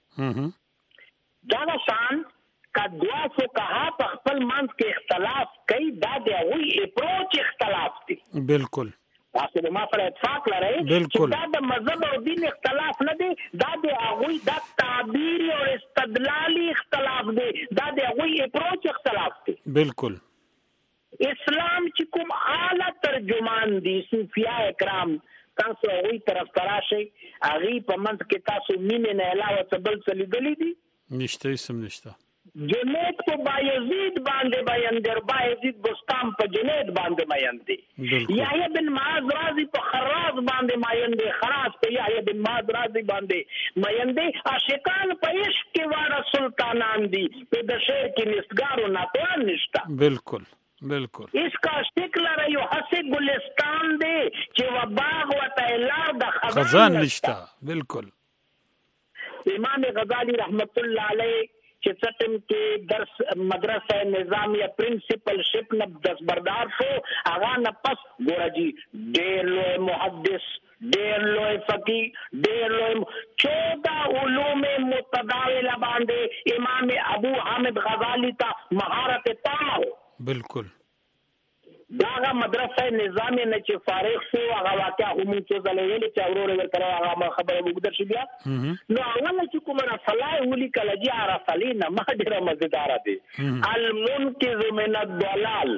دا شان کدوا سو کہا په خپل منځ کې اختلاف کوي دا د وی اپروچ اختلاف دی بالکل تاسو د ما سره اتفاق لرئ چې دا د مذهب او دین اختلاف نه دی دا د هغه د تعبیر او استدلالي اختلاف دی دا د هغه اپروچ اختلاف دی بالکل اسلام چې کوم اعلی ترجمان دي صوفیاء کرام تاسو هغه طرف تراشي هغه په منځ کې تاسو مینه نه علاوه څه بل څه لیدلې دي نشته سم نشته جنید کو بایزید باندې بیاندر بایزید بستان په جنید باندې بیاندې یحیی بن معاذ رازی په خراز باندې بیاندې خراز په یحیی بن معاذ رازی باندې بیاندې عاشقان په عشق کې واره سلطانان دي په د شهر کې نسګارو ناتوان نشتا بالکل بالکل اس کا شکل رہی حسے گلستان دے چې و باغ و تیلار د خزان نشتا بالکل امام غزالی رحمت اللہ علیہ چې څټم کې درس مدرسه نظامیه پرنسپل شپ نه دستبردار شو هغه نه پس ګوره جی ډېر لوی محدث ډېر لوی فقيه ډېر لوی چودہ علوم متداوله باندې امام ابو حامد غزالی ته مهارت تام ہو بالکل داغه مدرسه نظامی نه چې فارغ شو هغه واقعا هم څه زلویل چې اورور ورکړه هغه خبره وګدر شي بیا نو اول چې کومه فلای ولي کله جی عرفلینا ما ډیره مزیدار دي المنقذ من الضلال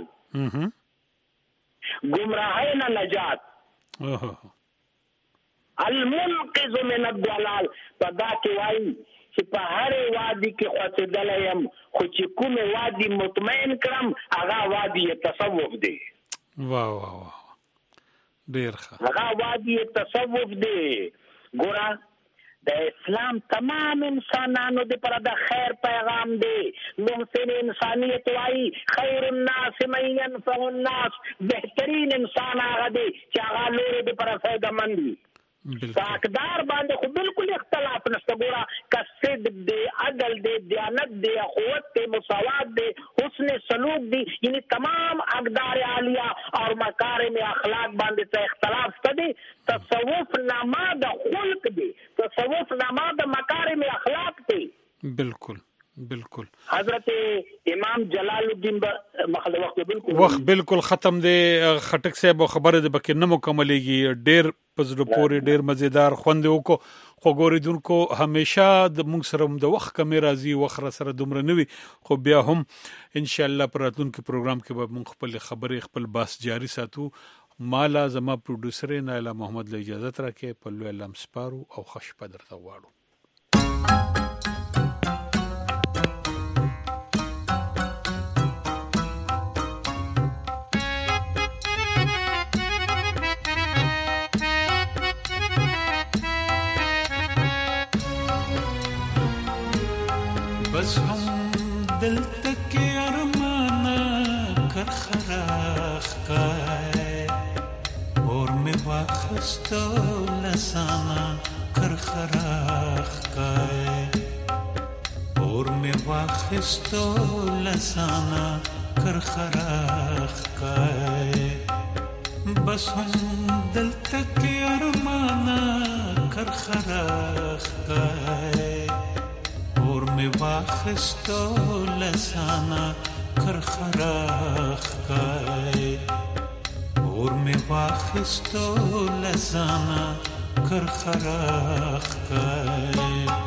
گمراهی نه نجات المنقذ من الضلال پدا کې وایي چې په هر وادي کې خوڅدل یم خو چې کومه وادي مطمئن کړم هغه وادي تصوف دی واه واه واه ډیر ښه هغه وادي تصوف دی ګوره د اسلام تمام انسانانو د پر د خیر پیغام دی محسن انسانیت وايي خیر الناس من ينفع الناس بهترین انسان هغه دی چې هغه لور د پر فائدہ مند وي حقدار باندې خو بالکل اختلاف نشته ګوره کسد دی عدل دی دیانت دی اخوت دی مساوات دی حسن سلوک دی یعنی تمام حقدار عالیہ اور مکارم اخلاق باندې ته اختلاف شته دی تصوف نامه د خلق دی تصوف نامه د مکارم اخلاق دی بالکل بالکل حضرت امام جلال الدین مخله وخت بالکل وخت بالکل ختم دی خټک صاحب خبره د بکې نه مکملېږي ډېر پزړه پورې ډېر مزیدار خوند وکړو خو ګوریدونکو همیشه د موږ سره د وخت کمې راځي وخت سره دومره نه وي خو بیا هم ان شاء الله پر راتلونکي پروګرام کې به موږ خپل خبرې خپل باس جاری ساتو مالا زما پروډوسر نایلا محمد له اجازه راکې په لوی لم سپارو او خوش پدر ته واړو بس هم دل تک ارمانا کر خراخ کائے اور میں واخستو لسانا کر خراخ کائے اور میں واخستو لسانا کر خراخ کائے بس هم دل تک ارمانا کر خراخ کائے اور میں واخستو لسانا کر خراخ کائے اور میں واخستو لسانا کر خراخ کائے